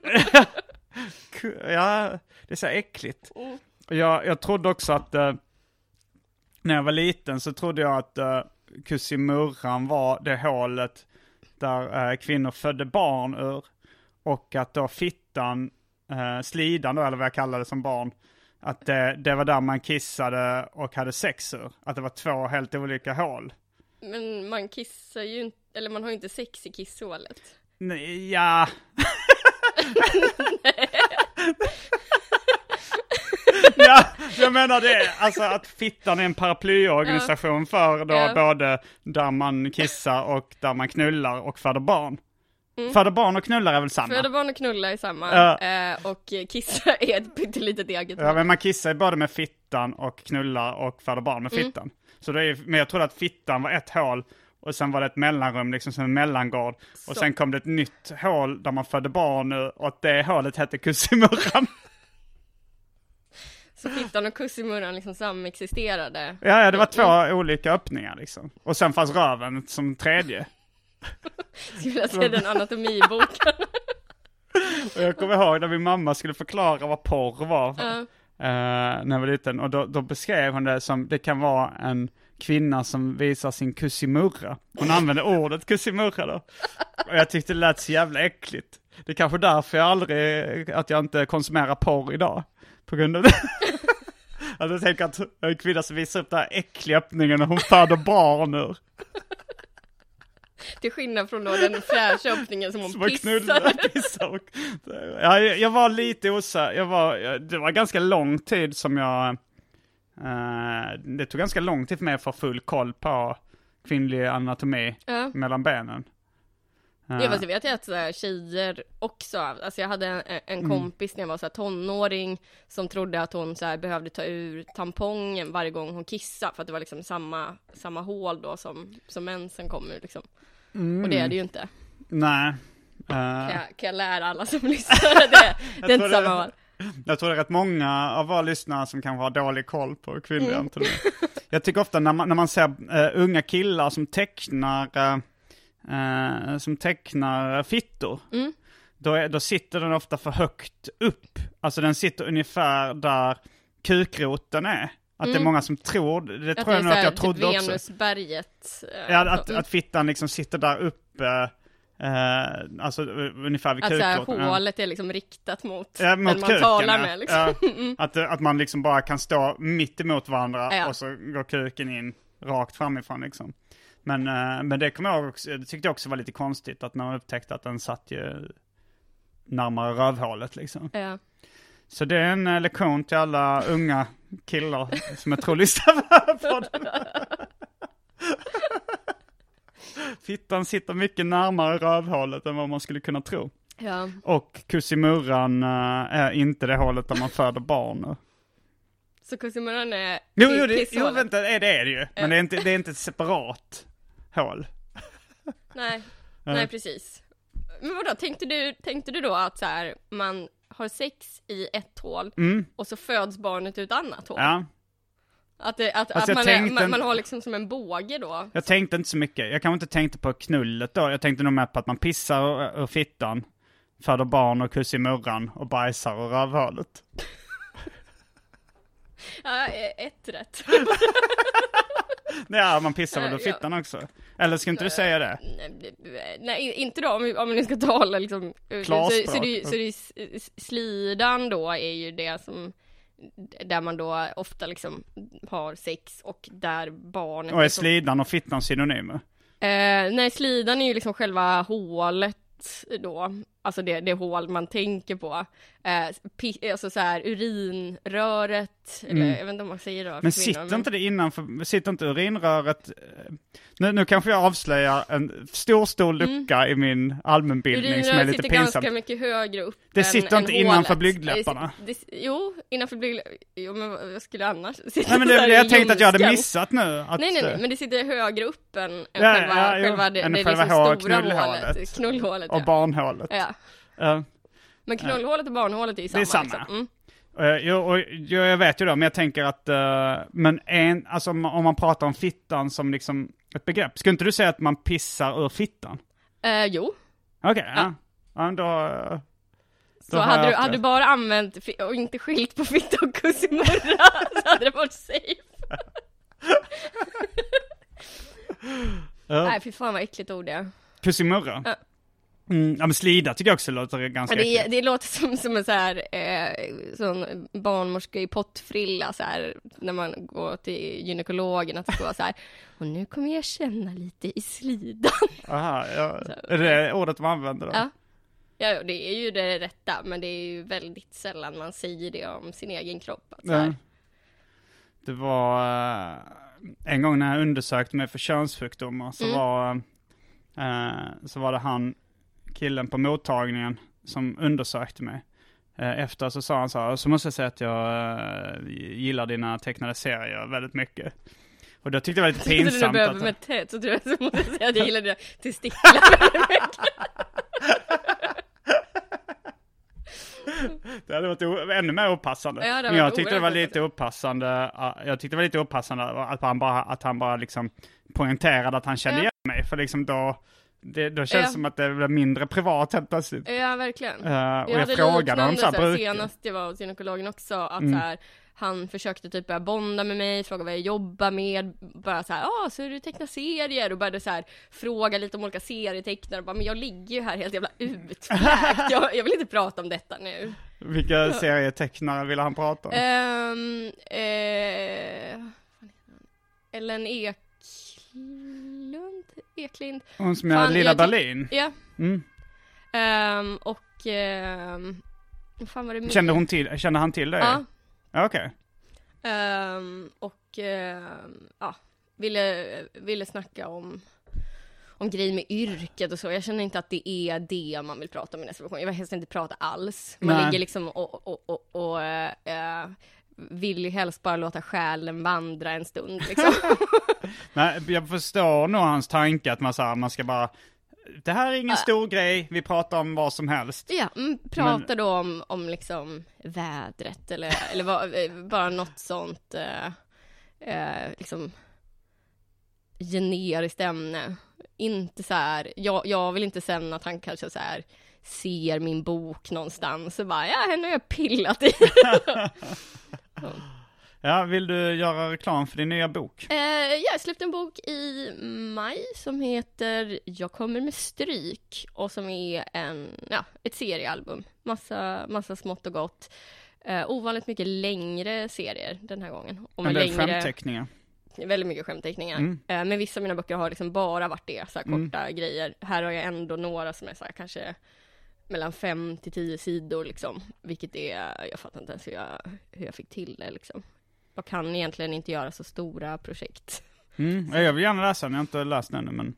Ja, det är så äckligt. Mm. Jag, jag trodde också att uh, när jag var liten så trodde jag att uh, kussimurran var det hålet där uh, kvinnor födde barn ur. Och att då fittan, uh, slidan då, eller vad jag kallade det som barn, att det, det var där man kissade och hade sex ur. Att det var två helt olika hål. Men man kissar ju inte, eller man har ju inte sex i kisshålet. Nej, ja. Ja, jag menar det. Alltså att fittan är en paraplyorganisation ja. för då ja. både där man kissar och där man knullar och föder barn. Mm. Föder barn och knullar är väl samma? Föder barn och knullar är samma. Ja. Eh, och kissa är ett pyttelitet eget. Ja, men man kissar ju både med fittan och knullar och föder barn med fittan. Mm. Så det är, men jag trodde att fittan var ett hål och sen var det ett mellanrum, liksom som en mellangård. Så. Och sen kom det ett nytt hål där man födde barn nu och att det hålet hette kussimurran. Så fittan och kussimurran liksom samexisterade? Ja, ja, det var två mm. olika öppningar liksom. Och sen fanns röven som tredje. Skulle jag se den anatomiboken. Och jag kommer ihåg när min mamma skulle förklara vad porr var uh. uh, när jag var liten. Och då, då beskrev hon det som det kan vara en kvinna som visar sin kussimurra. Hon använde ordet kussimurra då. Och jag tyckte det lät så jävla äckligt. Det är kanske därför jag aldrig, att jag inte konsumerar porr idag. På grund av det. Att jag tänker att en kvinna som visar upp den här äckliga öppningen när hon föder barn ur. Till skillnad från då den fräscha öppningen som hon som pissade. pissade. Ja, jag var lite osäker. Jag var, det var ganska lång tid som jag Uh, det tog ganska lång tid för mig att få full koll på kvinnlig anatomi ja. mellan benen. Uh. Ja, fast jag vet ju att så här, tjejer också, alltså jag hade en, en kompis mm. när jag var så här, tonåring som trodde att hon så här, behövde ta ur tampongen varje gång hon kissade för att det var liksom samma, samma hål då som, som mensen kom ur liksom. Mm. Och det är det ju inte. Nej. Uh. Kan, jag, kan jag lära alla som lyssnar det, det är inte samma hål. Jag tror det är rätt många av våra lyssnare som kan ha dålig koll på kvinnlig mm. anatomi. Jag tycker ofta när man, när man ser uh, unga killar som tecknar uh, uh, som tecknar fittor, mm. då, är, då sitter den ofta för högt upp. Alltså den sitter ungefär där kukroten är. Att mm. det är många som tror, det att tror jag nog att jag trodde typ också. Venusberget. Ja, att, att fittan liksom sitter där uppe. Uh, alltså uh, ungefär vid kukroten. Att uh. hålet är liksom riktat mot, ja, mot den man kuken, talar ja. med. Liksom. Uh, att, att man liksom bara kan stå mitt emot varandra ja. och så går kuken in rakt framifrån liksom. Men, uh, men det kommer jag också, det tyckte jag också var lite konstigt att när man upptäckte att den satt ju närmare rövhålet liksom. Ja. Så det är en uh, lektion till alla unga killar som jag tror lyssnar på den. Fittan sitter mycket närmare rövhålet än vad man skulle kunna tro. Ja. Och kussimurran uh, är inte det hålet där man föder barn. Så kussimurran är Jo, jo, det, jo vänta, är det är det ju. Men det är inte, det är inte ett separat hål. Nej, nej precis. Men vadå, tänkte du, tänkte du då att så här, man har sex i ett hål mm. och så föds barnet ut ett annat hål? Ja. Att, det, att, alltså att man, tänkte, är, man, man har liksom som en båge då. Jag tänkte inte så mycket. Jag kanske inte tänkte på knullet då. Jag tänkte nog mer på att man pissar ur, ur fittan, föder barn och kussimurran och bajsar ur rövhålet. Ja, ett rätt. Ja, man pissar väl ur fittan också. Eller ska inte du säga det? Nej, inte då. Om vi, om vi ska tala liksom. Så, så, så, det, så det, slidan då är ju det som... Där man då ofta liksom har sex och där barnet... Och är slidan och fittan synonymer? Eh, nej, slidan är ju liksom själva hålet då. Alltså det, det hål man tänker på. Eh, pi- alltså så här urinröret. Mm. Eller jag vet inte om man säger det. Men sitter kvinnor, inte men... det innanför... Sitter inte urinröret... Nu, nu kanske jag avslöjar en stor, stor lucka mm. i min allmänbildning urinröret som är lite pinsam. Sitter ganska mycket högre upp. Det än, sitter inte innanför blygdläpparna. Det, det, jo, innanför blygdläpparna. Jo, men vad skulle annars sitta? Nej, men det, jag tänkte att jag hade missat nu. Att, nej, nej, nej, men det sitter högre upp än, än ja, själva, ja, jo, själva det, än det själva liksom hår, stora knullhålet. hålet. Knullhålet, och ja. barnhålet. Ja. Uh, men knullhålet och barnhålet är ju samma. Det är samma. Liksom. Mm. Uh, jo, och, jo, jag vet ju då, men jag tänker att uh, men en, alltså, om, om man pratar om fittan som liksom ett begrepp, skulle inte du säga att man pissar ur fittan? Uh, jo. Okej, okay, ja. ja. Då, då så hade du, hade du bara använt och inte skilt på fitta och kussimurra så hade det varit safe. uh. Nej, fy fan vad äckligt ord det är. Kussimurra? Uh. Mm, ja, men slida tycker jag också låter ganska ja, det, det låter som, som en så här eh, sån barnmorska i pottfrilla så här, när man går till gynekologen att det ska vara så här, och nu kommer jag känna lite i slidan. Aha, ja. Är det ordet man använder då? Ja. Ja, det är ju det rätta, men det är ju väldigt sällan man säger det om sin egen kropp. Att så här. Ja. Det var uh, en gång när jag undersökte mig för könssjukdomar så, mm. var, uh, så var det han killen på mottagningen som undersökte mig. Efter så sa han så här, så måste jag säga att jag uh, gillar dina tecknade serier väldigt mycket. Och då tyckte jag var lite pinsamt. Så du behöver med tätt så tror jag så måste jag säga att jag gillar dina testiklar väldigt mycket. Det hade varit o- ännu mer opassande. Ja, men jag tyckte det var lite opassande. Jag tyckte det var lite opassande att han bara, att han bara liksom poängterade att han kände ja. igen mig. För liksom då... Det, då känns det ja. som att det blir mindre privat helt plötsligt. Ja, verkligen. Uh, och jag, jag frågade honom så här, så här senast jag var hos gynekologen också, att mm. så här, han försökte typ börja bonda med mig, fråga vad jag jobbar med, bara så här, ja, ah, så du tecknar serier, och började så här fråga lite om olika serietecknare, bara, men jag ligger ju här helt jävla utfläkt. jag, jag vill inte prata om detta nu. Vilka serietecknare ville han prata om? Um, eh, Ellen Ek Lund, Eklind. Hon som är Lilla Berlin. Ja. Mm. Um, och um, fan var det kände hon till, kände han till dig? Ja. Ja, okej. Um, och uh, ja, ville, ville snacka om, om grejer med yrket och så. Jag känner inte att det är det man vill prata om i nästa version. Jag vill helst inte prata alls. Man Nej. ligger liksom och, och, och, och uh, vill ju helst bara låta själen vandra en stund. Liksom. Men jag förstår nog hans tanke att man, så här, man ska bara... Det här är ingen uh. stor grej, vi pratar om vad som helst. Ja, mm, prata Men... då om, om liksom vädret eller, eller vad, bara något sånt uh, uh, liksom generiskt ämne. Inte så här, jag, jag vill inte sen att han kanske så här ser min bok någonstans och bara, ja, henne har jag pillat i. Så. Ja, vill du göra reklam för din nya bok? Eh, jag släppte en bok i maj som heter Jag kommer med stryk och som är en, ja, ett seriealbum. Massa, massa smått och gott. Eh, ovanligt mycket längre serier den här gången. Och en del längre, skämtteckningar. Väldigt mycket skämtteckningar. Mm. Eh, men vissa av mina böcker har liksom bara varit det, så här korta Mm. grejer. Här har jag ändå några som är så här, kanske mellan fem till tio sidor liksom. Vilket är, jag fattar inte ens hur jag, hur jag fick till det liksom. Jag kan egentligen inte göra så stora projekt. Mm. Jag vill gärna läsa den, jag har inte läst den ännu. Men,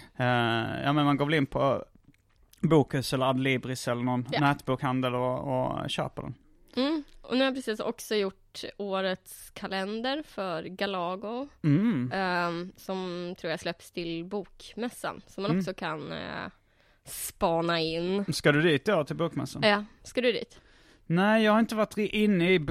uh, ja, men man går väl in på Bokus eller Adlibris eller någon ja. nätbokhandel och, och köper den. Mm. Och nu har jag precis också gjort årets kalender för Galago. Mm. Um, som tror jag släpps till bokmässan. Som man Mm. också kan uh, spana in. Ska du dit då till bokmässan? Ja, ska du dit? Nej, jag har inte varit inne i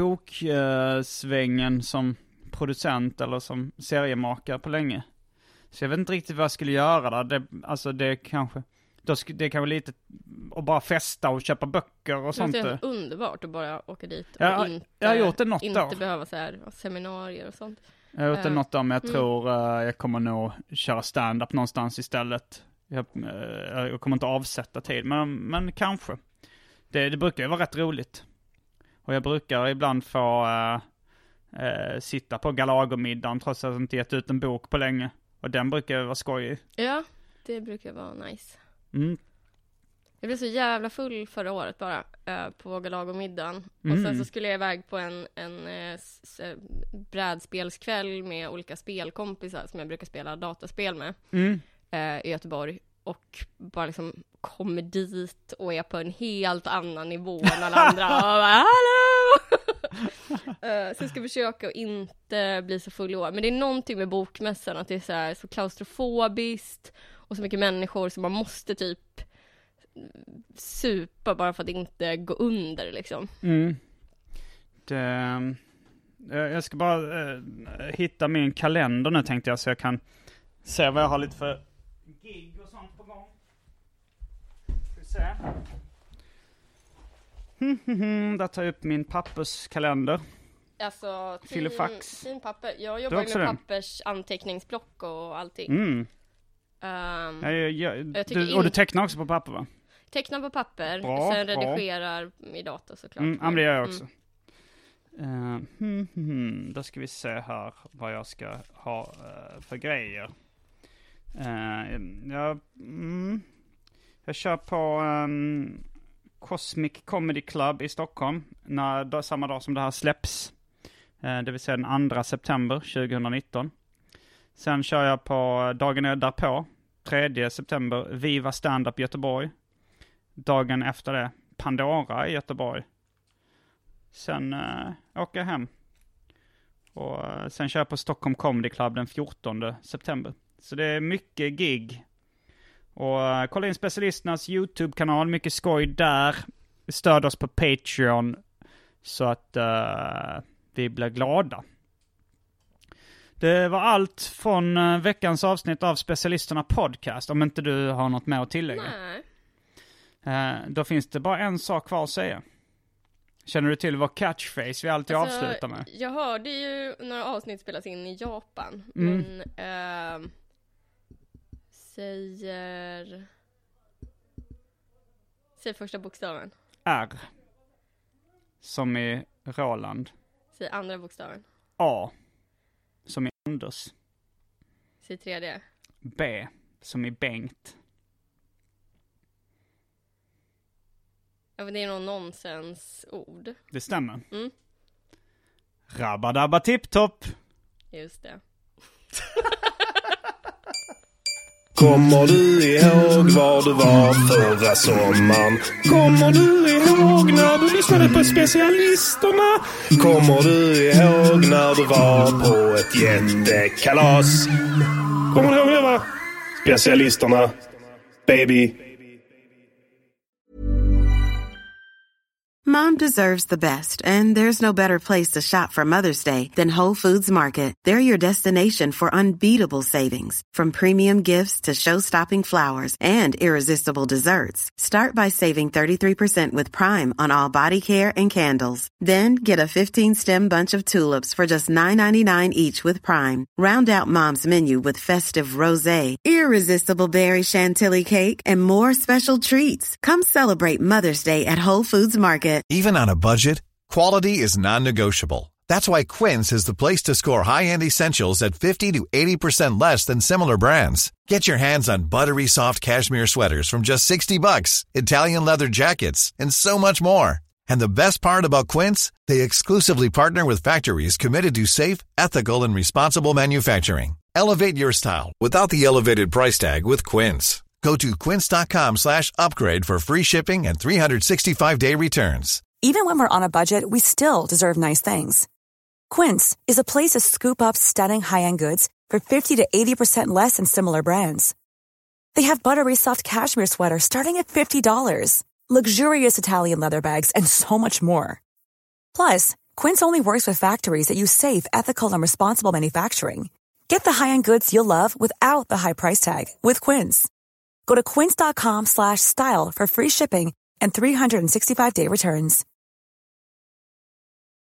boksvängen som producent eller som seriemakare på länge. Så jag vet inte riktigt vad jag skulle göra där. Det, alltså det kanske, då sk- det kan vara lite att bara festa och köpa böcker och sånt. Det är underbart att bara åka dit och jag, inte, jag har gjort det något inte år. behöva så här, seminarier och sånt. Jag har gjort det uh, något år, men jag mm. tror uh, jag kommer nog köra stand-up någonstans istället. Jag, uh, jag kommer inte avsätta tid, men, men kanske. Det, det brukar ju vara rätt roligt. Och jag brukar ibland få uh, uh, sitta på Galago-middagen trots att jag inte gett ut en bok på länge. Och den brukar vara skojig. Ja, det brukar vara nice. Mm. Jag blev så jävla full förra året bara uh, på Galago-middagen. Mm. Och sen så skulle jag iväg på en, en uh, s- s- brädspelskväll med olika spelkompisar som jag brukar spela dataspel med Mm. uh, i Göteborg. Och bara liksom kommer dit och är på en helt annan nivå än alla andra. Och bara, hallå! uh, så jag ska försöka att inte bli så full i år. Men det är någonting med bokmässan att det är så här, så klaustrofobiskt och så mycket människor så man måste typ supa bara för att inte gå under liksom. Mm. Det, jag ska bara uh, hitta min kalender nu tänkte jag så jag kan se vad jag har lite för gig och sånt på gång. Ska vi se. Där tar jag upp min papperskalender. Alltså, Filofax. fin papper. Jag jobbar med det? pappers anteckningsblock och allting. Mm. Um, ja, ja, ja. jag Du, in... Och du tecknar också på papper, va? Tecknar på papper, bra, sen bra. redigerar i dator såklart. Mm, ja, men det gör jag också. Mm. Uh, hmm, hmm. Då ska vi se här vad jag ska ha uh, för grejer. Uh, jag, mm, jag kör på um, Cosmic Comedy Club i Stockholm när, då, samma dag som det här släpps. Uh, det vill säga den andra september tjugonitton. Sen kör jag på dagen därpå, tredje september, Viva Stand-Up Göteborg. Dagen efter det, Pandora i Göteborg. Sen uh, åker jag hem. Och uh, sen kör jag på Stockholm Comedy Club den fjortonde september. Så det är mycket gig. Och uh, kolla in Specialisternas YouTube-kanal. Mycket skoj där. Stöd oss på Patreon. Så att uh, vi blir glada. Det var allt från uh, veckans avsnitt av Specialisterna Podcast. Om inte du har något mer att tillägga. Nej. Uh, då finns det bara en sak kvar att säga. Känner du till vad catchphrase vi alltid Alltså, avslutar med? Jag hörde ju några avsnitt spelas in i Japan. Mm. Men äh, säger Säg första bokstaven. R. Som i Roland. Säg andra bokstaven. A. Som i Anders. Säg tredje. B. Som i Bengt. Ja, men det är någon nonsensord. Det stämmer. Mm. Rabba dabba tipptopp. Just det. Kommer du ihåg var du var förra sommaren? Kommer du ihåg när du lyssnade på specialisterna? Kommer du ihåg när du var på ett jättekalas? Kommer du ihåg det, va? Specialisterna, baby. Mom deserves the best, and there's no better place to shop for Mother's Day than Whole Foods Market. They're your destination for unbeatable savings, from premium gifts to show-stopping flowers and irresistible desserts. Start by saving thirty-three percent with Prime on all body care and candles. Then get a fifteen-stem bunch of tulips for just nine ninety-nine each with Prime. Round out Mom's menu with festive rosé, irresistible berry chantilly cake, and more special treats. Come celebrate Mother's Day at Whole Foods Market. Even on a budget, quality is non-negotiable. That's why Quince is the place to score high-end essentials at fifty to eighty percent less than similar brands. Get your hands on buttery soft cashmere sweaters from just sixty bucks, Italian leather jackets, and so much more. And the best part about Quince, they exclusively partner with factories committed to safe, ethical, and responsible manufacturing. Elevate your style without the elevated price tag with Quince. Go to quince.com slash upgrade for free shipping and three sixty-five day returns. Even when we're on a budget, we still deserve nice things. Quince is a place to scoop up stunning high-end goods for fifty to eighty percent less than similar brands. They have buttery soft cashmere sweaters starting at fifty dollars, luxurious Italian leather bags, and so much more. Plus, Quince only works with factories that use safe, ethical, and responsible manufacturing. Get the high-end goods you'll love without the high price tag with Quince. Go to quince.com slash style for free shipping and three sixty-five day returns.